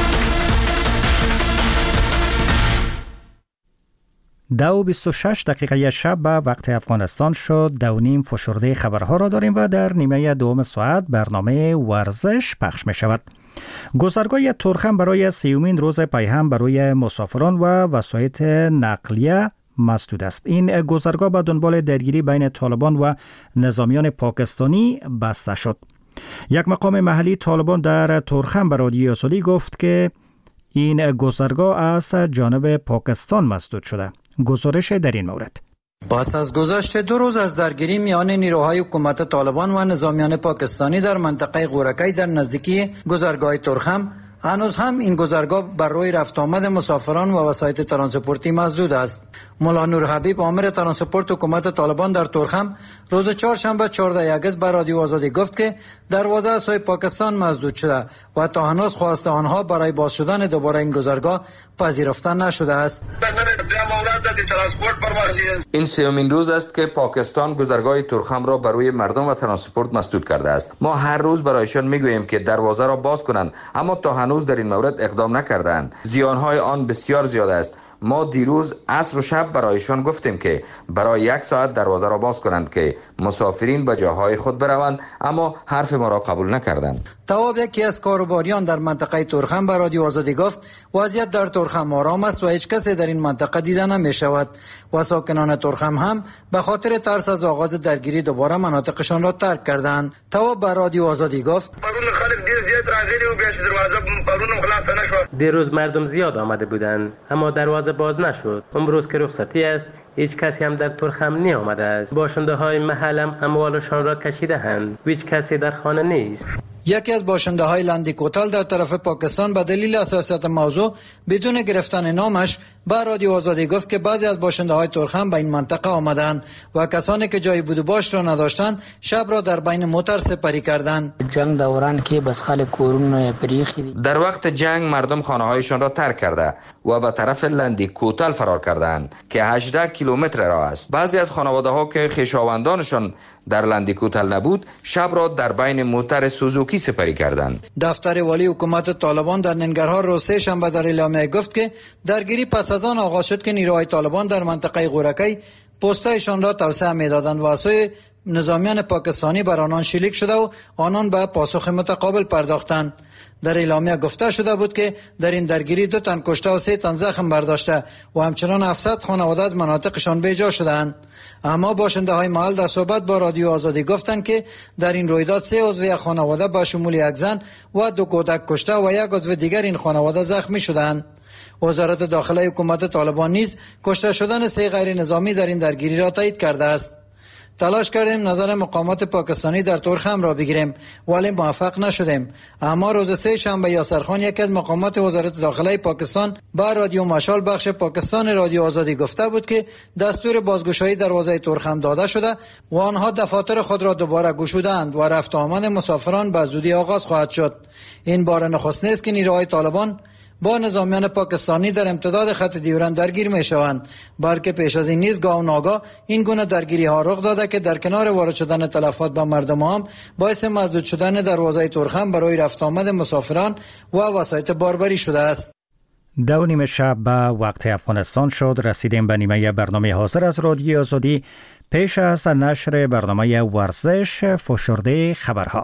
دو بیست و شش دقیقه شب به وقت افغانستان شد. دو نیم فشرده خبرها را داریم و در نیمه دوم ساعت برنامه ورزش پخش می شود. گذرگاه ترخم برای سیومین روز پیهم برای مسافران و وسایط نقلیه مسدود است. این گذرگاه به دنبال درگیری بین طالبان و نظامیان پاکستانی بسته شد. یک مقام محلی طالبان در ترخم به رادیو آزادی گفت که این گذرگاه از جانب پاکستان مسدود شده. گزارش در این مورد. پس از گذشت دو روز از درگیری میان نیروهای حکومت طالبان و نظامیان پاکستانی در منطقه غورکی در نزدیکی گذرگاه ترخم، هنوز هم این گذرگاه بر روی رفت آمد مسافران و وسایط ترانسپورتی مسدود است. مولا نور حبیب، آمر ترانسپورت حکومت طالبان در ترخم، روز چهارشنبه چهاردهم اگست به رادیو آزادی گفت که دروازه از سوی پاکستان مسدود شده و تا هنوز خواست آنها برای باز شدن دوباره این گذرگاه پذیرفته نشده است. این سومین روز است که پاکستان گذرگاه ترخم را برای مردم و ترانسپورت مسدود کرده است. ما هر روز برایشان میگوییم که دروازه را باز کنند، اما تا هنوز در این مورد اقدام نکردند. زیانهای آن بسیار زیاد است. ما دیروز عصر و شب برایشان گفتیم که برای یک ساعت دروازه را باز کنند که مسافرین به جاهای خود بروند، اما حرف ما را قبول نکردند. تواب، یکی از کاروباریان در منطقه ترخم به رادیو آزادی گفت وضعیت در ترخم آرام است و هیچ کسی در این منطقه دیده نمی شود و ساکنان ترخم هم به خاطر ترس از آغاز درگیری دوباره مناطقشان را ترک کردند. تواب به رادیو آزادی گفت دیروز مردم زیاد آمده بودند اما دروازه باز نشد. امروز که رخصتی است هیچ کسی هم در ترخم نی آمده است. باشنده های محلم اموالشان را کشیده اند و هیچ کسی در خانه نیست. یکی از باشنده های لندی کوتال در طرف پاکستان به دلیل حساسیت موضوع بدون گرفتن نامش به رادیو آزادی گفت که بعضی از باشنده های ترخم به این منطقه آمدند و کسانی که جای بود و باش را نداشتند شب را در بین موتر سپری کردند. جنگ دوران که بس خال کورون پریخی در وقت جنگ مردم خانه هایشان را ترک کرده و به طرف لندی کوتال فرار کردند که هجده کیلومتر راه است. بعضی از خانواده ها که خویشاوندانشان در لندی کوتال نبود شب را در بین موتر سوزوکی سپری کردند. دفتر والی حکومت طالبان در ننگرهار روز سه شنبه در اعلامیه گفت که درگیری پس از آن آغاز شد که نیروهای طالبان در منطقه غورکی پستایشان را توسعه می‌دادند و از سوی نظامیان پاکستانی بر آنان شلیک شده و آنان به پاسخ متقابل پرداختند. در اعلامیه گفته شده بود که در این درگیری دو تن کشته و سه تن زخم برداشته و همچنان هفتصد خانواده از مناطقشان بیجا شدند. اما باشنده های محل در صحبت با رادیو آزادی گفتند که در این رویداد سه عضو یک خانواده به شمول یک زن و دو کودک کشته و یک عضو دیگر این خانواده زخمی شدند. وزارت داخله حکومت طالبان نیز کشته شدن سه غیر نظامی در این درگیری را تایید کرده است. تلاش کردیم نظر مقامات پاکستانی در تورخم را بگیریم ولی موفق نشدیم. اما روز سه شنبه یاسر خان یکی از مقامات وزارت داخله پاکستان با رادیو مشال بخش پاکستان رادیو آزادی گفته بود که دستور بازگشایی دروازه تورخم داده شده و آنها دفاتر خود را دوباره گشودند و رفت آمد مسافران به زودی آغاز خواهد شد. این بار نخست نیست که نیروهای طالبان با نظامیان پاکستانی در امتداد خط دیورند درگیر می شوند، بلکه پیش از این نیز گاه و ناگاه این گونه درگیری ها رخ داده که در کنار وارد شدن تلفات به مردم هم باعث مسدود شدن دروازه تورخم برای رفت آمد مسافران و وسایط باربری شده است. دو نیم شب به وقت افغانستان شد. رسیدیم به نیمه برنامه حاضر از رادیو آزادی. پیش از نشر برنامه ورزش فشرده خبرها.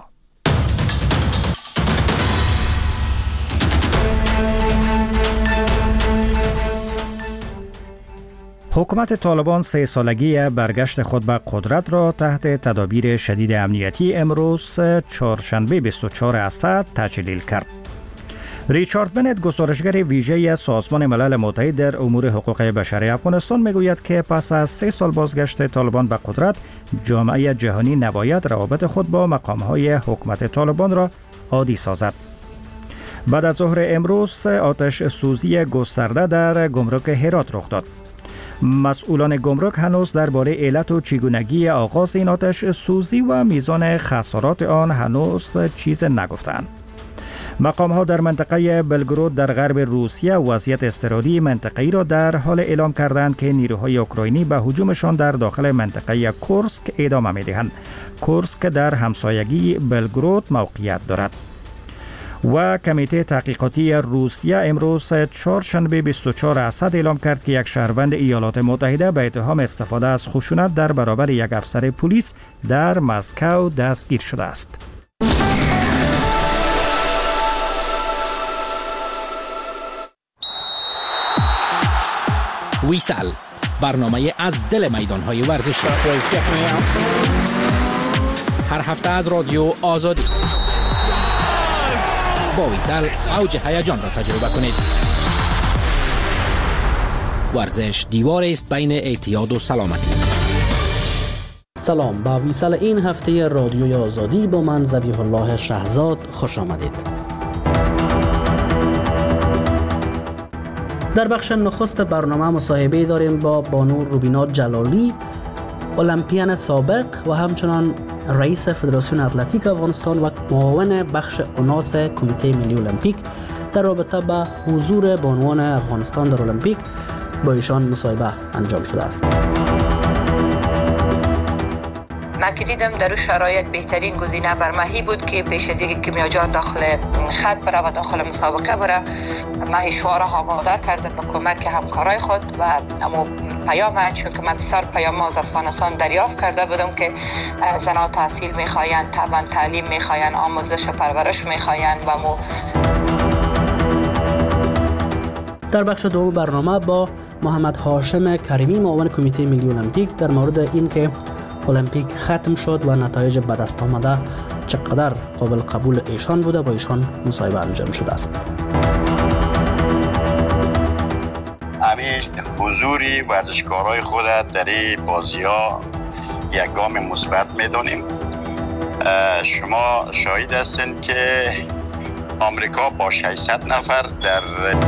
حکومت طالبان سه سالگی برگشت خود به قدرت را تحت تدابیر شدید امنیتی امروز چهارشنبه بیست و چهارم اسد تجلیل کرد. ریچارد بنت گزارشگر ویژه سازمان ملل متحد در امور حقوق بشری افغانستان میگوید که پس از سه سال بازگشت طالبان به قدرت جامعه جهانی نباید روابط خود با مقام‌های حکومت طالبان را عادی سازد. بعد از ظهر امروز آتش سوزی گسترده در گمرک هرات رخ داد. مسئولان گمرک هنوز درباره علت و چگونگی آغاز این آتش سوزی و میزان خسارات آن هنوز چیز نگفتند. مقام ها در منطقه بلگرود در غرب روسیه وضعیت اضطراری منطقه‌ای را در حال اعلام کردند که نیروهای اوکراینی به هجومشان در داخل منطقه کورسک ادامه می‌دهند. کورسک در همسایگی بلگرود موقعیت دارد. و کمیته تحقیقاتی روسیه امروز چهارشنبه بیست و چهارم اسد اعلام کرد که یک شهروند ایالات متحده به اتهام استفاده از خشونت در برابر یک افسر پلیس در مسکو دستگیر شده است. ویسال، برنامه از دل میدان‌های ورزشی. هر هفته از رادیو آزادی. با ویسال اوج هیجان را تجربه کنید. ورزش دیوار است بین اعتیاد و سلامتی. سلام، با ویسال این هفته رادیوی آزادی با من ذبیح الله شهزاد خوش آمدید. در بخش نخست برنامه مصاحبه داریم با بانو روبینا جلالی، المپیان سابق و همچنان رئیس فدراسیون اتلتیک افغانستان و معاون بخش اناس کمیته ملی المپیک در رابطه با حضور بانوان افغانستان در المپیک. با ایشان مصاحبه انجام شده است. من که دیدم در شرایط بهترین گزینه بر ماهی بود که پیش از اینکه کیمیاجان داخل خط بره و داخل مسابقه بره، ماهی شعارها آماده کرده به کمک همکارای خود و اما پیام، چون که من بسیار پیام از افغانستان دریافت کرده بودم که زنها تحصیل میخواین، طبعا تعلیم میخواین، آموزش و پرورش میخواین و مو در بخش دوم برنامه با محمد هاشم کریمی معاون کمیته ملی المپیک در مورد اینکه المپیک ختم شد و نتایج به دست آمده چقدر قابل قبول ایشان بوده با ایشان مصاحبه انجام شده است. همیشه حضوری ورزشکارای خود در این بازی‌ها یک گام مثبت می‌دونیم. شما شاهد هستین که آمریکا با ششصد نفر در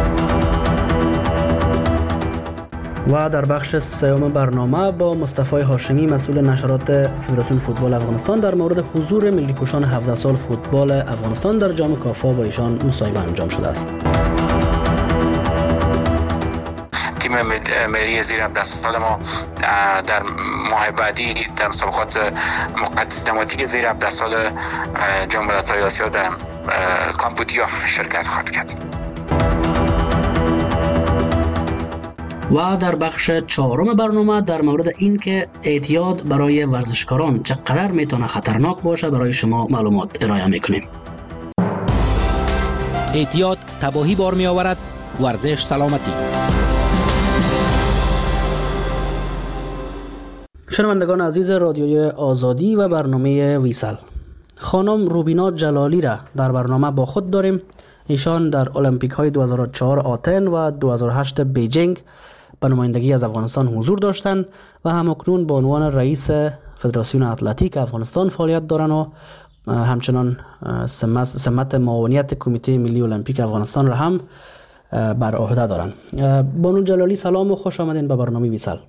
و در بخش سوم برنامه با مصطفی هاشمی مسئول نشرات فدراسیون فوتبال افغانستان در مورد حضور ملی‌کشان هفده سال فوتبال افغانستان در جام کافا با ایشان مصاحبه انجام شده است. تیم ملی زیر هفده سال ما در ماه بعدی در مسابقات مقدماتی زیر هفده سال جام ملت‌های آسیا در کامبودیا شرکت خواهد کرد. و در بخش چهارم برنامه در مورد اینکه اعتیاد برای ورزشکاران چقدر میتونه خطرناک باشه برای شما معلومات ارائه میکنیم. احتیاط تباهی بار می آورد. ورزش سلامتی. شنوندگان عزیز رادیوی آزادی و برنامه ویسل، خانم روبینا جلالی را در برنامه با خود داریم. ایشان در المپیک های دو هزار و چهار آتن و دو هزار و هشت بیجینگ به نمایندگی از افغانستان حضور داشتند و همکنون به عنوان رئیس فدراسیون اتلتیک افغانستان فعالیت دارند و همچنان سمت معاونیت کمیته ملی المپیک افغانستان را هم بر عهده دارند. بانو جلالی سلام و خوش آمدین به برنامه ویسل.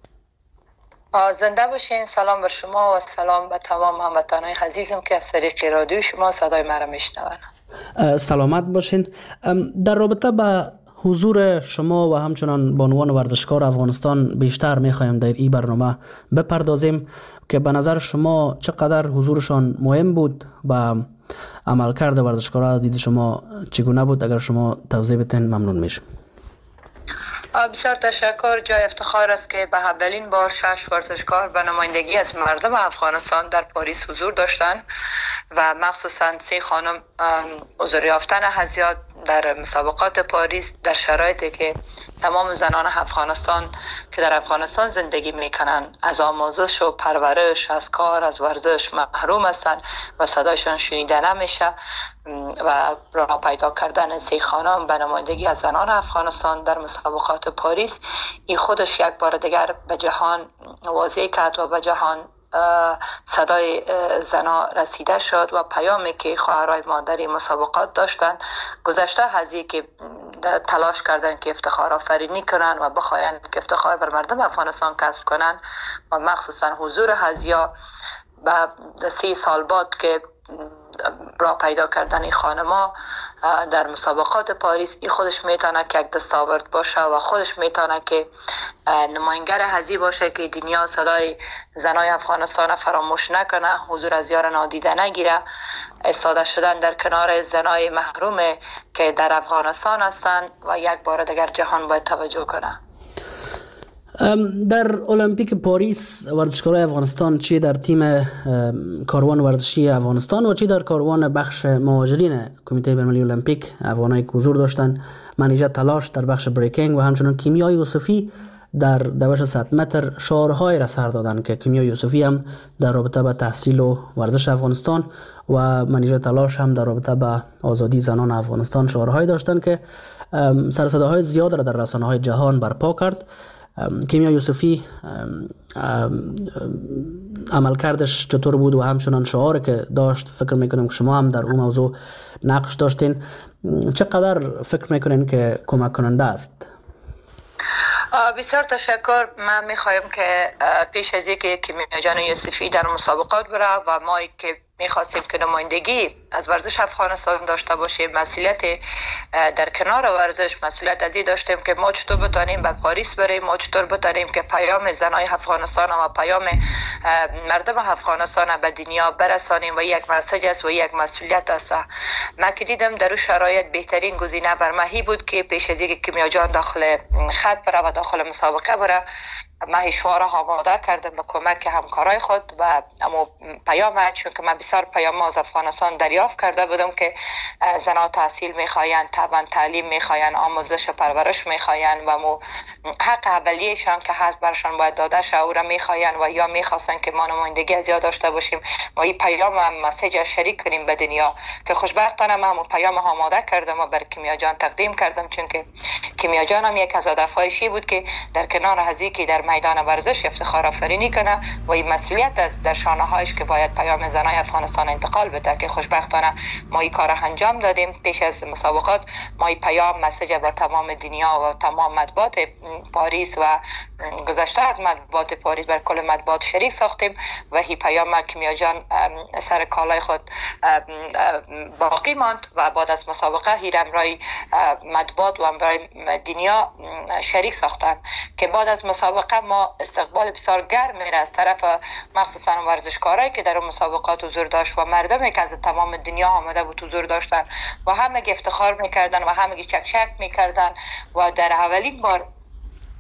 زنده باشین. سلام بر شما و سلام به تمام هموطنان عزیزم که از طریق رادیو شما صدای مرا میشنوند. سلامت باشین. در رابطه با حضور شما و همچنان بانوان ورزشکار افغانستان بیشتر میخوایم در این برنامه بپردازیم که به نظر شما چقدر حضورشان مهم بود و عملکرد ورزشکارها از دید شما چگونه بود؟ اگر شما توضیح بدین ممنون میشم. بسیار تشکر. جای افتخار است که به اولین بار شش ورزشکار به نمایندگی از مردم افغانستان در پاریس حضور داشتند و مخصوصا سه خانم حضور یافتن هزیات در مسابقات پاریس در شرایطی که تمام زنان افغانستان که در افغانستان زندگی میکنن از آموزش و پرورش، از کار، از ورزش محروم هستند و صدایشان شنیده نمیشه و راه پیدا کردن سه خانم به نمایندگی از زنان افغانستان در مسابقات پاریس این خودش یک بار دیگر به جهان واضح کرد و به جهان صدای زنا رسیده شد و پیامی که خواهرای ما در این مسابقات داشتن گذشته هزی که تلاش کردن که افتخار آفرینی کنن و بخواین که افتخار بر مردم افغانستان کسب کنن و مخصوصا حضور هزیا و سی سال بعد که را پیدا کردن این خانما در مسابقات پاریس این خودش میتونه که یک دستاورد باشه و خودش میتونه که نماینگر هزی باشه که دنیا صدای زنای افغانستان فراموش نکنه، حضور از یار نادیده نگیره، استاده شدن در کنار زنای محروم که در افغانستان هستن و یک بار دیگر جهان باید توجه کنه. در المپیک پاریس ورزشکارای افغانستان چی در تیم کاروان ورزشی افغانستان و چی در کاروان بخش مهاجرین کمیته بین‌المللی المپیک افغانای حضور داشتند منیژه تلاش در بخش بریکینگ و همچنان کیمیا یوسفی در دوش صد متر شعارهای را سر دادند که کیمیا یوسفی هم در رابطه با تحصیل و ورزش افغانستان و منیژه تلاش هم در رابطه با آزادی زنان افغانستان شعارهای داشتند که سر صداهای زیاد را در رسانه‌های جهان برپا کرد. کیمیا یوسفی عملکردش چطور بود و همچنان شعاری که داشت فکر میکنم که شما هم در اون موضوع نقش داشتین، چقدر فکر میکنین که کمک کننده است؟ بسیار تشکر. من میخوایم که پیش از اینکه کیمیا جان یوسفی در مسابقات بره و ما که میخواستیم که نمایندگی از ورزش افغانستان داشته باشیم، مسئولیت در کنار ورزش مسئولیت از این داشتیم که ما چطور بتانیم به پاریس بریم، ما چطور بتانیم که پیام زنای افغانستان و پیام مردم افغانستان به دنیا برسانیم و یک مسیج است و یک مسئولیت است. من که دیدم در اون شرایط بهترین گزینه بر ماهی بود که پیش از اینکه کیمیا جان داخل خط بره و داخل مسابقه بره من شعار آماده کردم به کمک همکارای خود و اما پیام، چون که من بسیار پیام از افغانستان دریافت کرده بودم که زنان تحصیل میخواین، طبعا تعلیم میخواین، آموزش و پرورش میخواین و مو حق اولیه‌شان که هست برشان باید داده شه او را میخواین و یا میخواستن که ما نمایندگی از یاد داشته باشیم و این پیام هم مسیج شریک کنیم به دنیا که خوشبختانه من همون پیام آماده کردم و بر کیمیا جان تقدیم کردم، چون که کیمیا جان هم یک از هدف‌هایش بود که در کنار هزی که در میدان ورزش افتخار آفرینی کنه و این مسئولیت از در شانه‌هایش که باید پیام زنای افغانستان انتقال بده که خوشبختانه ما این کار انجام دادیم. پیش از مسابقات ما این پیام مسیج به تمام دنیا و تمام مطبوعات پاریس و گذشته از مطبوعات پاریس بر کل مطبوعات شریک ساختیم و این پیام کیمیا جان سر کالای خود باقی ماند و بعد از مسابقه هیرم رای مطبوعات و برای دنیا شریک ساختن که بعد از مسابقه ما استقبال بسیار گرم میره از طرف مخصوصا ورزشکارایی که در مسابقات حضور داشت و مردمی که از تمام دنیا آمده بود حضور داشتن و همه افتخار میکردن و همه چکچک میکردن و در اولین بار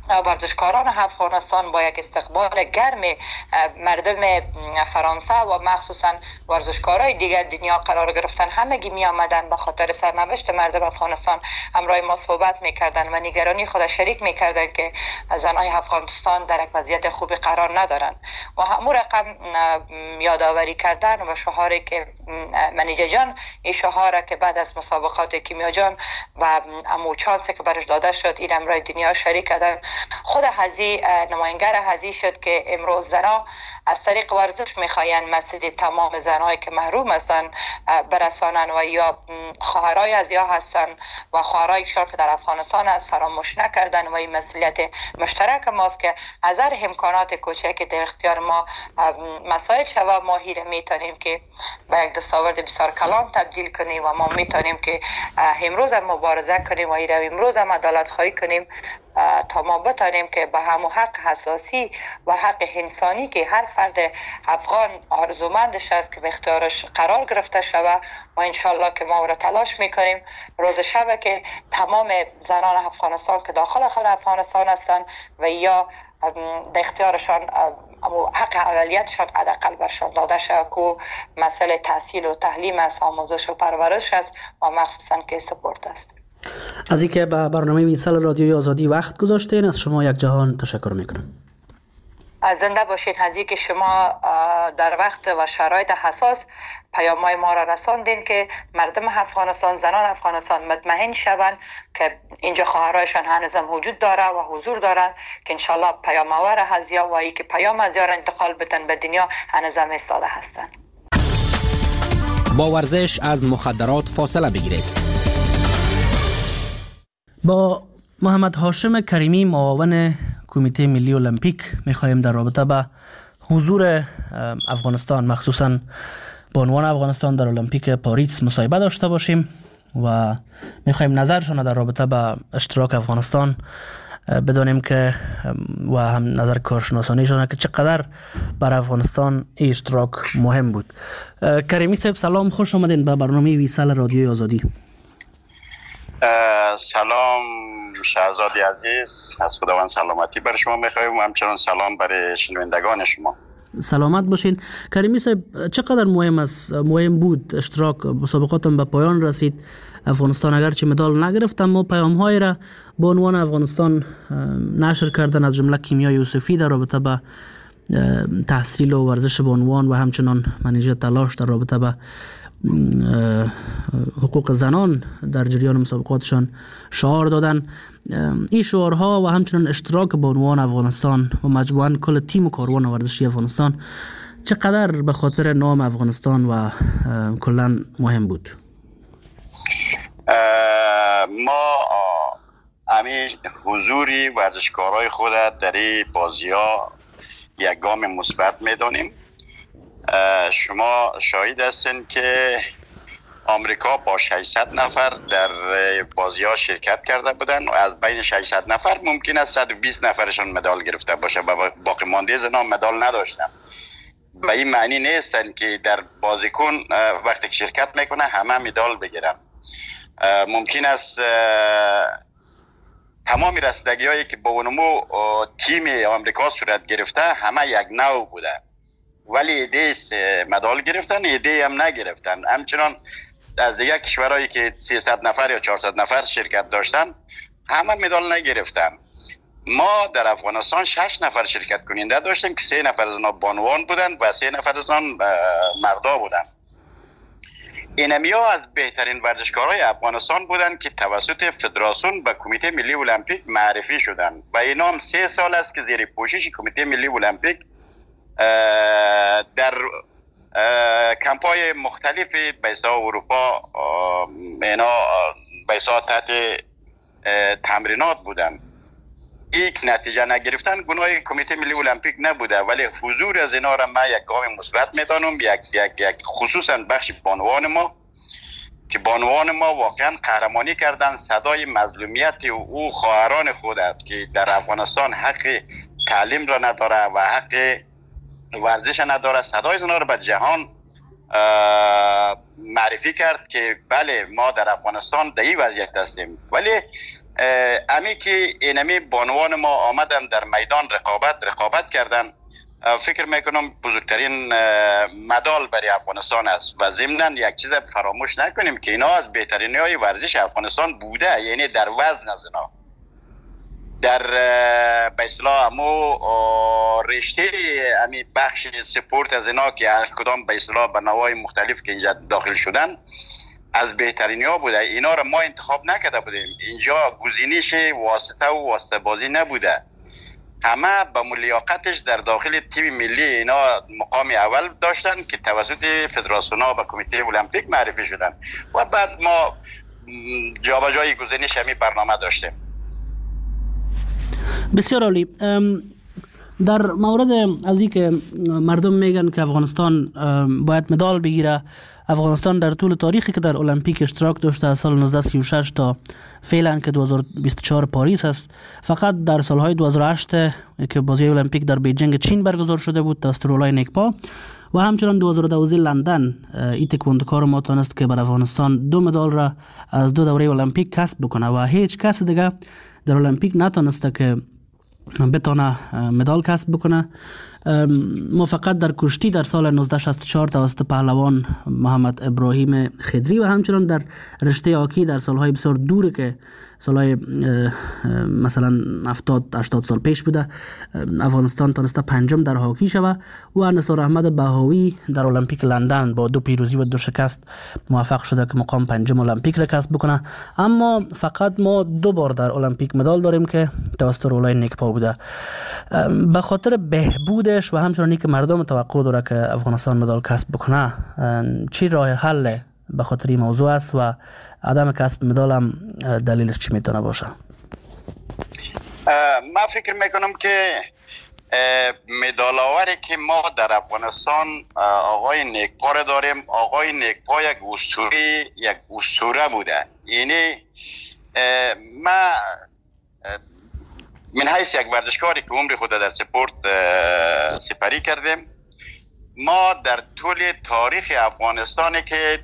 ورزشکاران افغانستان با یک استقبال گرم مردم فرانسه و مخصوصا ورزشکارای دیگر دنیا قرار گرفتن. همگی می آمدن به خاطر سرنوشت مردم افغانستان همراه ما صحبت میکردن و نگرانی خود شریک میکردن که زنای افغانستان در یک وضعیت خوبی قرار ندارن و همون رقم یادآوری کردن و شعاری که منیجر جان این شعار که بعد از مسابقات کیمیا جان و امو چانسی که برش داده شد این امرای دنیا شریک کردن. خود هزی نماینگر هزی شد که امروز زنها از طریق ورزش میخواین مسئله تمام زنهایی که محروم هستن برسانن و یا خواهرای از یا هستن و خواهرایشان که در افغانستان است فراموش نکردن و این مسئولیت مشترک ماست که از هر امکانات کوچکی در اختیار ما مسائل شوه ما هیره میتونیم که به یک دستاورد بسیار کلان تبدیل کنیم و ما میتونیم که امروز هم مبارزه کنیم و ایره امروز هم عدالت خواهی کنیم تا ما بتانیم که به همون حق حساسی و حق انسانی که هر فرد افغان آرزومندش است که به اختیارش قرار گرفته شود و انشالله که ما را تلاش میکنیم روز شب که تمام زنان افغانستان که داخل خل افغانستان هستن و یا در اختیارشان حق اولیتشان حداقل برشان داده شود که مسئله تحصیل و تعلیم است، آموزش و پرورش است و مخصوصا که سپورت است. از اینکه به برنامه ویسال رادیوی آزادی وقت گذاشتین از شما یک جهان تشکر میکنم. زنده باشین. از اینکه شما در وقت و شرایط حساس پیام‌های ما را رساندین که مردم افغانستان، زنان افغانستان مطمئن شوند که اینجا خواهرایشان هنوز هم وجود داره و حضور داره که انشالله پیام آور هزیا و ای که پیام از یا را انتقال بدن به دنیا هنوز هم ایستاده هستند. با ورزش از مخدرات فاصله بگیرید. با محمد هاشم کریمی معاون کمیته ملی المپیک میخواهیم در رابطه با حضور افغانستان مخصوصا بانوان افغانستان در المپیک پاریس مصاحبه داشته باشیم و میخواهیم نظرشان در رابطه با اشتراک افغانستان بدانیم که و هم نظر کارشناسانیشان که چقدر بر افغانستان اشتراک مهم بود. کریمی صاحب سلام، خوش آمدین به برنامه ویسال رادیوی آزادی. سلام شهرزادی عزیز، از خداوند سلامتی بر شما میخوایم و همچنان سلام برای شنوندگان شما. سلامت باشین. کریمی صاحب چقدر مهم است مهم بود اشتراک مسابقاتم به پایان رسید، افغانستان اگرچه مدال نگرفت اما پیام‌های را به عنوان افغانستان نشر کردن از جمله کیمیا یوسفی در رابطه با تحصیل و ورزش بانوان و همچنان منیژه تلاش در رابطه با حقوق زنان در جریان مسابقاتشان شعار دادن. این شعارها و همچنان اشتراک بانوان افغانستان و مجموعاً کل تیم و کاروان ورزشی افغانستان چقدر به خاطر نام افغانستان و کلاً مهم بود؟ ما همیشه حضوری ورزشکارای خود در این بازی‌ها یک گام مثبت می‌دانیم. شما شاهد هستین که آمریکا با ششصد نفر در بازی‌ها شرکت کرده بودن و از بین ششصد نفر ممکن است صد و بیست نفرشون مدال گرفته باشه و باقی مانده زنان مدال نداشتن. به این معنی نیست که در بازیکن وقتی که شرکت میکنه همه مدال بگیرن. ممکن است تمام رسیدگی هایی که با اونمو تیم آمریکا صورت گرفته همه یک نوع بوده، ولی ایده مدال گرفتن، ایده هم نگرفتن. همچنان از دیگه کشورهایی که سیصد نفر یا چهارصد نفر شرکت داشتن همه مدال نگرفتن. ما در افغانستان شش نفر شرکت کننده داشتیم که سه نفر از آنها بانوان بودن و سه نفر از آن مردا بودن. اینمیا از بهترین ورزشکارای افغانستان بودن که توسط فدراسیون و کمیته ملی المپیک معرفی شدن و اینا هم سه سال است که زیر پوشش کمیته ملی المپیک در کمپای مختلفی بیسا اروپا اینا بیسا تحت تمرینات بودن. یک نتیجه نگرفتن گناه کمیته ملی المپیک نبوده، ولی حضور از اینا را من یک گام مثبت میدانم. یک یک یک خصوصا بخش بانوان ما که بانوان ما واقعا قهرمانی کردن، صدای مظلومیت او خواهران خودت که در افغانستان حق تعلیم را نداره و حق ورزش نداره، صدای اونا را به جهان معرفی کرد که بله ما در افغانستان در این وضعیت هستیم، ولی امی که اینمی بانوان ما آمدن در میدان رقابت رقابت کردن، فکر میکنم بزرگترین مدال برای افغانستان است. و ضمناً یک چیز فراموش نکنیم که اینا از بهترین های ورزش افغانستان بوده، یعنی در وزن از اینا، در به اصطلاح امو رشته امی بخش سپورت از اینا که هر کدام به اصطلاح به نوای مختلف که اینجا داخل شدن از بهترین ها بوده. اینا را ما انتخاب نکرده بودیم، اینجا گزینش واسطه و واسطه بازی نبوده، همه به لیاقتش در داخل تیم ملی اینا مقام اول داشتن که توسط فدراسیون ها و کمیته المپیک معرفی شدن و بعد ما جابجایی گزینش همین برنامه داشتیم. بسیار عالی. در مورد از این که مردم میگن که افغانستان باید مدال بگیره، افغانستان در طول تاریخی که در المپیک اشتراک داشته از سال نوزده سی و شش تا فعلا که دو هزار و بیست و چهار پاریس است، فقط در سالهای دو هزار و هشت که بازی المپیک در بیجینگ چین برگزار شده بود توسط رولای نیکپا و همچنان دو هزار و دوازده لندن این تکواندوکار ما تونست که بر افغانستان دو مدال را از دو دوره المپیک کسب بکنه و هیچ کس دیگه در المپیک نتونسته که بتونه مدال کسب بکنه. ما فقط در کشتی در سال نوزده شصت و چهار توسط پهلوان محمد ابراهیم خدری و همچنان در رشته هاکی در سالهای بسیار دوره که سالهای مثلا هفتاد هشتاد سال پیش بوده افغانستان تونسته پنجم در هاکی شوه و نثار احمد بهاوی در المپیک لندن با دو پیروزی و دو شکست موفق شده که مقام پنجم المپیک را کسب بکنه. اما فقط ما دو بار در المپیک مدال داریم که توسط رولای نیکپا بوده. به خاطر بهبودش و همچنانی که مردم توقع داره که افغانستان مدال کسب بکنه، چی راه حل به خاطر این موضوع است و عدم کسب مدال هم دلیلش چی میتونه باشه؟ من فکر میکنم که مدال آوری که ما در افغانستان آقای نیکپا داریم. آقای نیکپا یک اسطوره یک اسطوره بوده. یعنی ما من حیث یک ورزشکاری که عمر خود در سپورت سپری کردیم، ما در طول تاریخ افغانستان که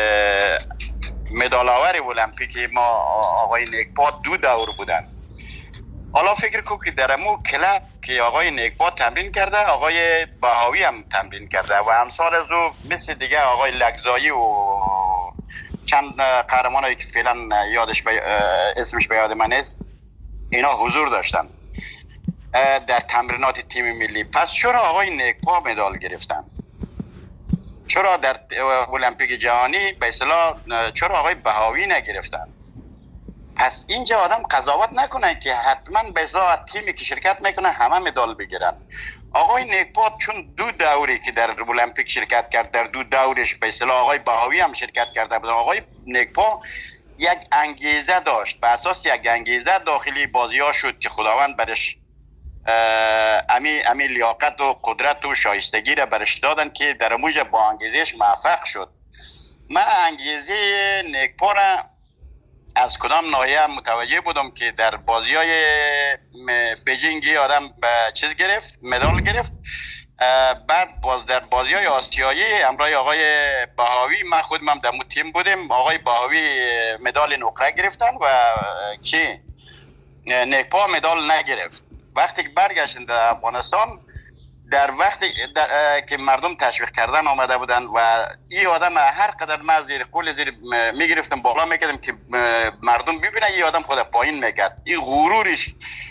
مدال آور المپیک ما آقای نیکپا دو دور بودن. حالا فکر کو که در امو کلب که آقای نیکپا تمرین کرده، آقای بهاوی هم تمرین کرده و امثال از او مثل دیگه آقای لگزایی و چند قهرمان هایی که فعلا یادش بی... اسمش به یاد من نیست، اینا حضور داشتن در تمرینات تیم ملی. پس چرا آقای نیکپا مدال گرفتن؟ چرا در المپیک جهانی به اصطلاح چرا آقای بهاوی نگرفتن؟ پس اینجا آدم قضاوت نکنه که حتما به اصطلاح تیمی که شرکت میکنه همه مدال بگیرن. آقای نیکپا چون دو دوری که در المپیک شرکت کرد، در دو دورش به اصطلاح آقای بهاوی هم شرکت کرده بود. آقای نیکپا یک انگیزه داشت، به اساس یک انگیزه داخلی بازی ها شد که خداوند برش امی امی لیاقت و قدرت و شایستگی را برش دادن که در موجب با انگیزش موفق شد. من انگیزه نیکپا را از کدام ناحیه متوجه بودم که در بازی های بیجینگی آدم به چیز گرفت، مدال گرفت. بعد باز در بازی های آسیایی همراه آقای بهاوی، من خودم هم در مو تیم بودیم، آقای بهاوی مدال نقره گرفتن و کی نیکپا مدال نگرفت. وقتی که برگشتن در افغانستان، در وقتی در که مردم تشویق کردن آمده بودن و این آدم هر قدر ما زیر قول زیر میگرفتم بالا میکردم که مردم ببینن این آدم خود پایین میکرد. این غرورش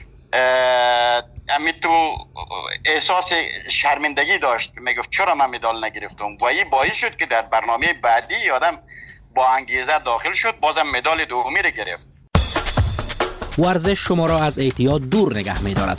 امی تو احساس شرمندگی داشت، میگفت چرا من مدال نگرفتم و این باعث شد که در برنامه بعدی آدم با انگیزه داخل شد، بازم مدال دومی را گرفت. ورزش شما را از اعتیاد دور نگه می‌دارد.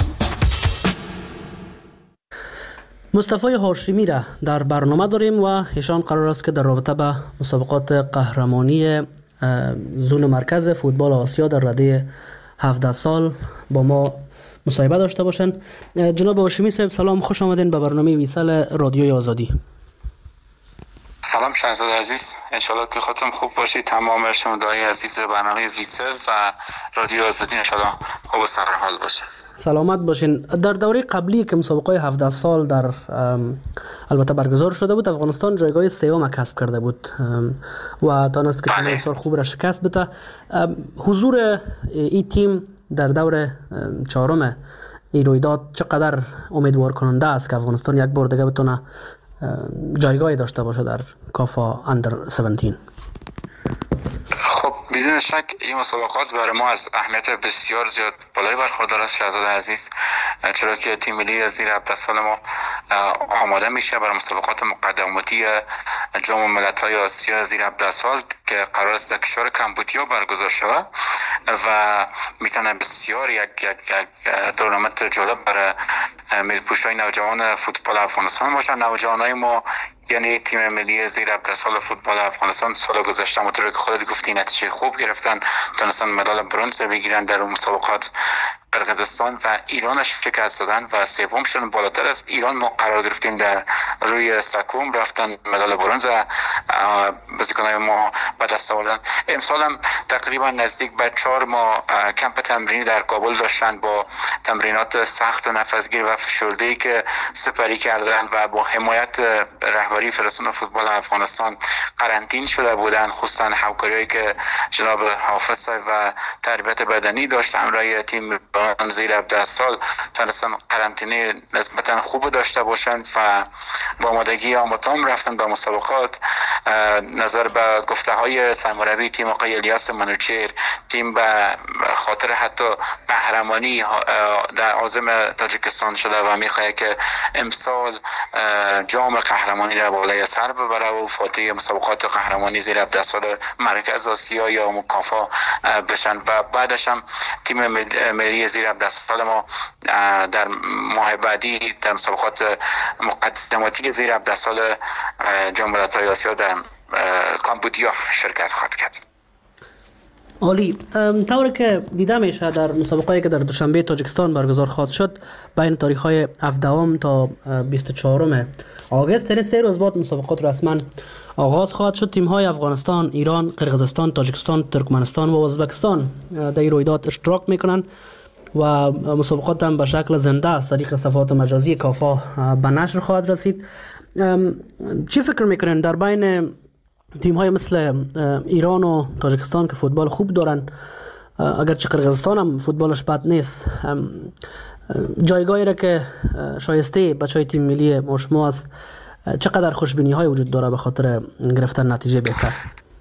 مصطفی هاشمی را در برنامه داریم و ایشان قرار است که در رابطه به مسابقات قهرمانی زون مرکز فوتبال آسیا در رده هفده سال با ما مصاحبه داشته باشند. جناب هاشمی صاحب سلام، خوش آمدین به برنامه ویسل رادیوی آزادی. سلام شاهزاده عزیز، انشالله که خودتون خوب باشید. تمام شنوندگان عزیز برنامه ویسل و رادیو آزادی انشالله خوب و سرحال باشه. سلامت باشین. در دوره قبلی که مسابقه هفده سال در البته برگزار شده بود، افغانستان جایگاه سوم کسب کرده بود و دانست که تیم امسال خوب را شکست بده. حضور این تیم در دور چهارم این رویداد چقدر امیدوار کننده است که افغانستان یک بار دیگه بتونه جایگاهی داشته باشه در کافا اندر هفده؟ خب بدون شک این مسابقات برای ما از اهمیت بسیار زیاد بالای برخوردار است شهزاده عزیز، چرا که تیم ملی زیر هفده سال ما آماده میشه برای مسابقات مقدماتی جام ملت‌های آسیا زیر هفده سال که قرار است در کشور کمبودیا برگزار شود و میتونه بسیار یک یک یک تورنمنت جالب برای ملی‌پوش‌های نوجوان فوتبال افغانستان باشه. نوجوانای ما یعنی تیم ملی زیر هفده سال فوتبال افغانستان سال گذشته همونطور که خودت گفتی نتیجه خوب گرفتن، تونستن مدال برنز بگیرن در اون مسابقات. قرقیزستان و ایران شکست دادن و سومشون بالاتر از ایران ما قرار گرفتیم در روی سکوم، رفتن مدال برنز بازیکنان ما به دست آوردن. امسال هم تقریبا نزدیک به چهار ماه کمپ تمرینی در کابل داشتن با تمرینات سخت و نفسگیر و فشرده‌ای که سپری کردن و با حمایت رهبری فدراسیون فوتبال افغانستان قرنطین شده بودن، خصوصا همکاری‌ای که جناب حافظ و تربیت بدنی داشت همراه تیم زیر هفده سال تونستن قرنطینه نسبتا خوب داشته باشند و با آمادگی آماتام رفتن به مسابقات. نظر به گفته های سرمربی تیم آقای الیاس منوچهر، تیم به خاطر حتی قهرمانی در عازم تاجیکستان شده و میخواهد که امسال جام قهرمانی را بالای سر ببره و فاتح مسابقات قهرمانی زیر هفده سال مرکز آسیا یا مکافا بشن و بعدش هم تیم ملی زیر هفده سال ما در ماه بعدی در مسابقات مقدماتی زیر هفده سال جام ملت‌های آسیا در کامبودیا شرکت خواهد کرد. عالی. طوری که دیده میشه در مسابقه‌ای که در دوشنبه تاجیکستان برگزار خواهد شد بین تاریخ‌های هفدهم تا بیست و چهارم آگوست، یعنی سه روز بعد مسابقات رسما آغاز خواهد شد. تیم‌های افغانستان، ایران، قرقیزستان، تاجیکستان، ترکمنستان و ازبکستان در این رویداد اشتراک میکنن و مسابقات هم به شکل زنده از طریق صفحات مجازی کافا به نشر خواهد رسید. چی فکر میکنین در بین تیم های مثل ایران و تاجیکستان که فوتبال خوب دارن، اگرچه قرقیزستان هم فوتبالش بد نیست، جایگاهی را که شایسته بچهای تیم ملی ما شما است، چقدر خوشبینی های وجود داره به خاطر گرفتن نتیجه بهتر؟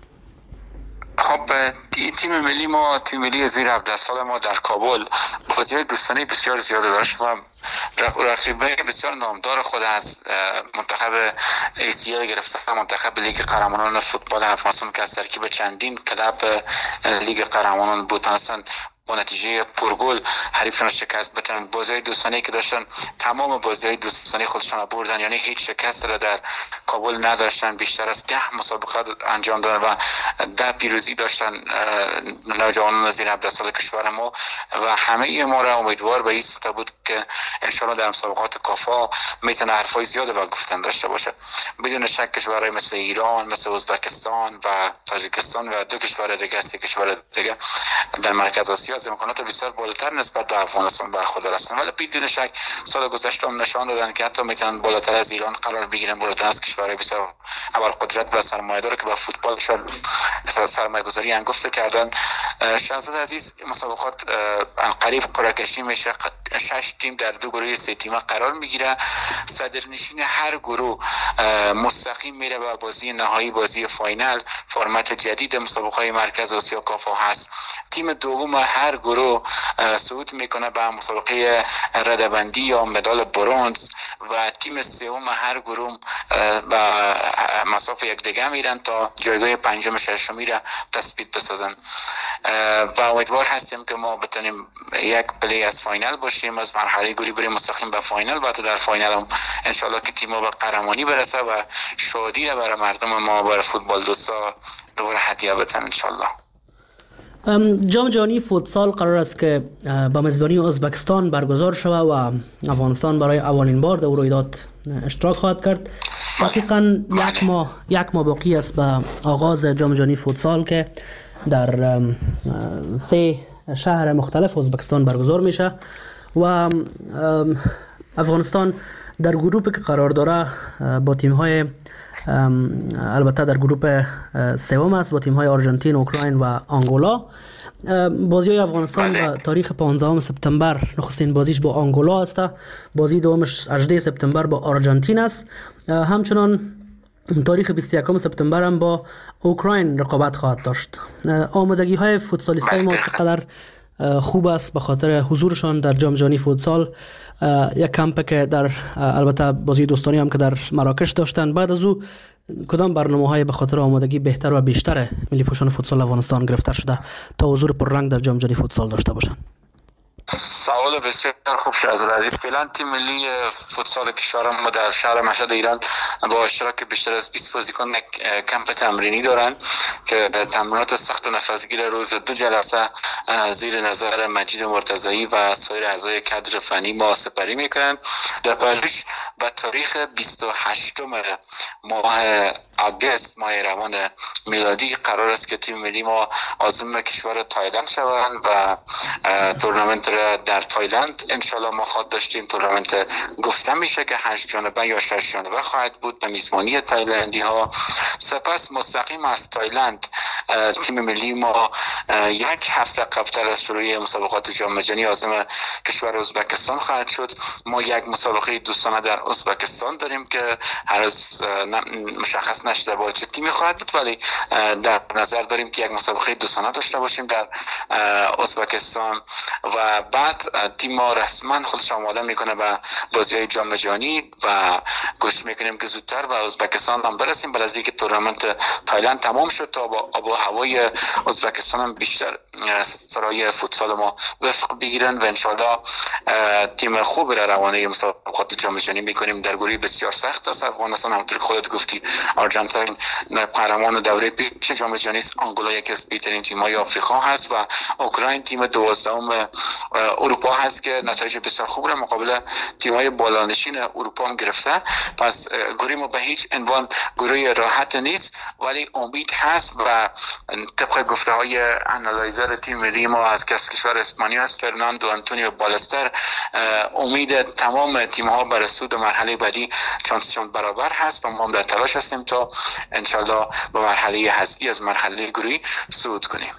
خب تیم ملی ما تیم ملی زیر هفده سال ما در کابل بازی‌های دوستانه بسیار زیاد داشت و رقیبای بسیار نامدار خود از منتخب ایسیا گرفته منتخب لیگ قهرمانان فوتبال افغانستان که از ترکیب چندین کلب لیگ قهرمانان بود تونستن با نتیجه پرگل حریفشون شکست بدن. بازی‌های دوستانه که داشتن تمام بازی‌های دوستانه خودشون بردن، یعنی هیچ شکست را در کابل نداشتن. بیشتر از ده مسابقه انجام دادن و ده پیروزی داشتن نوجوانان زیر هفده سال کشور ما و همه ما را امیدوار به این سطح بود که انشاءالله در مسابقات کافا میتونه حرفای زیاده و گفتن داشته باشه. بدون شک کشورهای مثل ایران، مثل ازبکستان و تاجیکستان و دو کشور دیگه سه کشور دیگه در مرکز آسیا از امکانات بسیار بالاتر نسبت به افغانستان برخوردار هستند، ولی بدون شک سال گذشته هم نشان دادن که حتی میتونن بالاتر از ایران قرار بگیرن، بالاتر از کشورهای بسیار ابرقدرت و سرمایه‌دار که با فوتبالشون سرمایه‌گذاری انگفته کردن. شهزاده عزیز مسابقات قریب قرعه کشی میشه، شش تیم در دو گروه سه تیمه قرار میگیره. صدرنشین هر گروه مستقیم میره به بازی نهایی، بازی فاینال. فرمت جدید مسابقه مرکز آسیا کافا هست. تیم دوم هر گروه صعود میکنه به مسابقه ردبندی یا مدال برنز و تیم سوم هر گروه به مسافه یک دیگه میرن تا جایگاه پنجم ششمی را تثبیت بسازن و امیدوار هستیم که ما بتونیم یک پلی از فاینال باشیم، از مرحله گروهی بریم مستقیم به فاینال، بعد در فاینال هم انشالله که تیم به قهرمانی برسه و شادی را برای مردم ما، برای فوتبال دوستا دوباره هدیه بدن انشالله. جام جهانی فوتسال قرار است که با میزبانی ازبکستان برگزار شود و افغانستان برای اولین بار در رویداد اشتراک خواهد کرد. دقیقاً یک ماه یک ماه باقی است به آغاز جام جهانی فوتسال که در سه شهر مختلف ازبکستان برگزار میشه و افغانستان در گروپی که قرار داره با تیم های البته در گروپ سوم است با تیم های آرژانتین، اوکراین و آنگولا. بازی های افغانستان به تاریخ پانزدهم سپتامبر نخستین بازیش با آنگولا است، بازی دومش هجدهم سپتامبر با آرژانتین است، همچنان تاریخ بیست و یکم سپتامبر هم با اوکراین رقابت خواهد داشت. آمادگی های فوتسالیستای ما چقدر خوب است به خاطر حضورشان در جام جهانی فوتسال، یک کمپ که در البته بازی دوستانی هم که در مراکش داشتن. بعد از او کدام برنامه‌های به خاطر آمادگی بهتر و بیشتر ملی پوشان فوتسال افغانستان گرفته شده تا حضور پررنگ در جام جهانی فوتسال داشته باشند؟ سوال بسیار خوب شد از عزیز. فعلا تیم ملی فوتسال کشور ما در شهر مشهد ایران با اشتراک بیشتر از بیست بازیکن کمپ تمرینی دارند که تمرینات سخت نفسگیر روز دو جلسه زیر نظر مجید مرتضایی و سایر اعضای کادر فنی ما سپری میکنند. در پاریس با تاریخ بیست و هشتم ماه آگوست ماه روان میلادی قرار است که تیم ملی ما عازم کشور تایلند شوند و تورنمنت را در تایلند انشالله ما خواهد داشتیم. تورنمنت گفته میشه که هشت جانبه یا شش جانبه خواهد بود به میزبانی تایلندی ها. سپس مستقیم از تایلند تیم ملی ما یک هفته قبلتر از شروع مسابقات جام جهانی عازم کشور ازبکستان خواهد شد. ما یک مسابقه دوستانه در ازبکستان داریم که هنوز مشخص نشده با چه تیمی خواهد بود، ولی در نظر داریم که یک مسابقه دوستانه داشته باشیم در ازبکستان و بعد تیم ما رسما خودش آماده میکنه به بازی‌های جام جهانی و کوشش میکنیم که زودتر و ازبکستان هم برسیم بعد از اینکه تورنمنت تایلند تمام شد تا با آب و هوای ازبکستان هم بیشتر سرای فوتسال ما وفق بگیرن و انشالله تیم خوب را روانه مسابقات جام جهانی میکنیم. در گروه بسیار سخت است افغانستان، همونطور که خودت گفتی آرژانتین قهرمان دوره پیش جام جهانی است، آنگولا یکی از بهترین تیم‌های آفریقا هست و اوکراین تیم دوازدهم اروپا هست که نتایج بسیار خوب را مقابل تیم‌های بالانشین اروپا هم گرفته. پس گروه ما به هیچ عنوان گروه راحت نیست، ولی امید هست و طبق گفته‌های انالایزر تیم ملی ما از کشور اسپانیا است فرناندو آنتونیو بالستر، امید تمام تیم‌ها برای صعود مرحله بعدی چانسشون برابر هست و ما هم در تلاش هستیم تا انشالله به مرحله حذفی از مرحله گروهی صعود کنیم.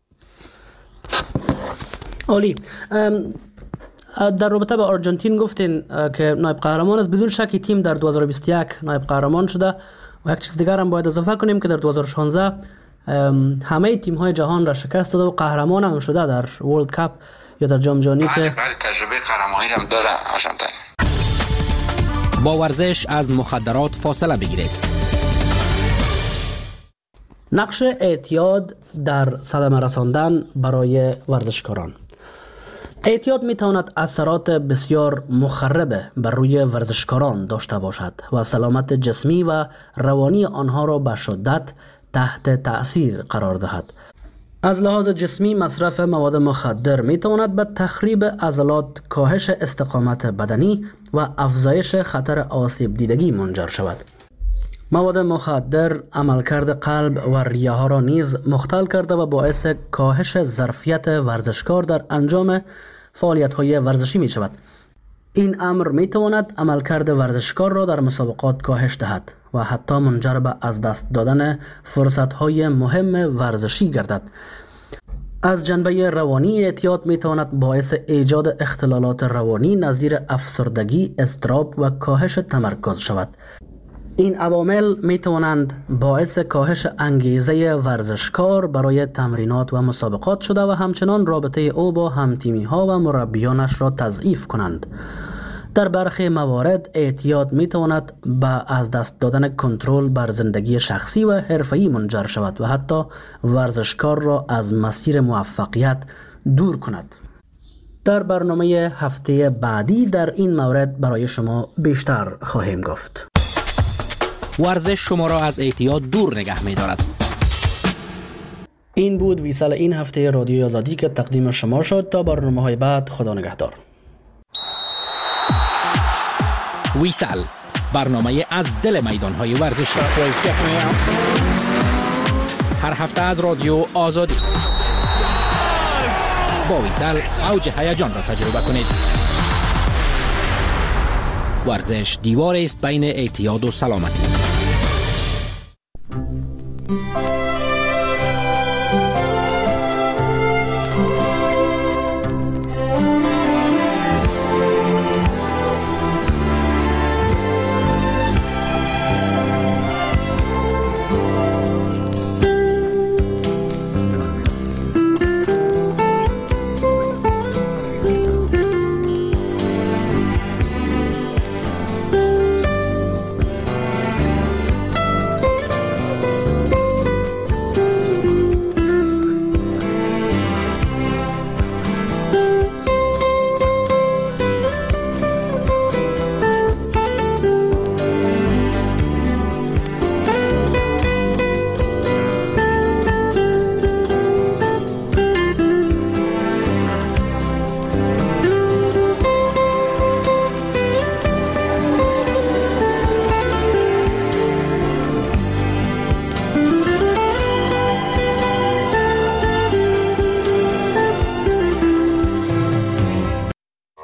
عالی. در رابطه با آرژانتین گفتین که نایب قهرمان است. بدون شک تیم در دو هزار و بیست و یک نایب قهرمان شده و یک چیز دیگر هم باید اضافه کنیم که در دو هزار و شانزده همه تیم های جهان را شکست داده و قهرمان هم شده در ورلد کاپ یا در جام جهانی که بله تجربه قهرمانی هم داره آرژانتین. با ورزش از مخدرات فاصله بگیرید. نقش اعتیاد در صدمه رساندن برای ورزشکاران. اعتیاد میتواند اثرات بسیار مخرب بر روی ورزشکاران داشته باشد و سلامت جسمی و روانی آنها را به شدت تحت تأثیر قرار دهد. از لحاظ جسمی مصرف مواد مخدر میتواند به تخریب عضلات، کاهش استقامت بدنی و افزایش خطر آسیب دیدگی منجر شود. مواد مخدر عملکرد قلب و ریه ها را نیز مختل کرده و باعث کاهش ظرفیت ورزشکار در انجام فعالیت های ورزشی می شود. این امر می تواند عملکرد ورزشکار را در مسابقات کاهش دهد و حتی منجر به از دست دادن فرصت های مهم ورزشی گردد. از جنبه روانی اعتیاد می تواند باعث ایجاد اختلالات روانی نظیر افسردگی، اضطراب و کاهش تمرکز شود. این عوامل می توانند باعث کاهش انگیزه ورزشکار برای تمرینات و مسابقات شده و همچنان رابطه او با همتیمی ها و مربیانش را تضعیف کنند. در برخی موارد اعتیاد می تواند به از دست دادن کنترل بر زندگی شخصی و حرفه‌ای منجر شود و حتی ورزشکار را از مسیر موفقیت دور کند. در برنامه هفته بعدی در این مورد برای شما بیشتر خواهیم گفت. ورزش شما را از اعتیاد دور نگه می دارد. این بود ویسال این هفته رادیو آزادی که تقدیم شما شد. تا برنامه های بعد خدا نگهدار. ویسال برنامه از دل میدان های ورزشی هر هفته از رادیو آزادی. با ویسال اوج هیجان را تجربه کنید. ورزش دیوار است بین اعتیاد و سلامتی.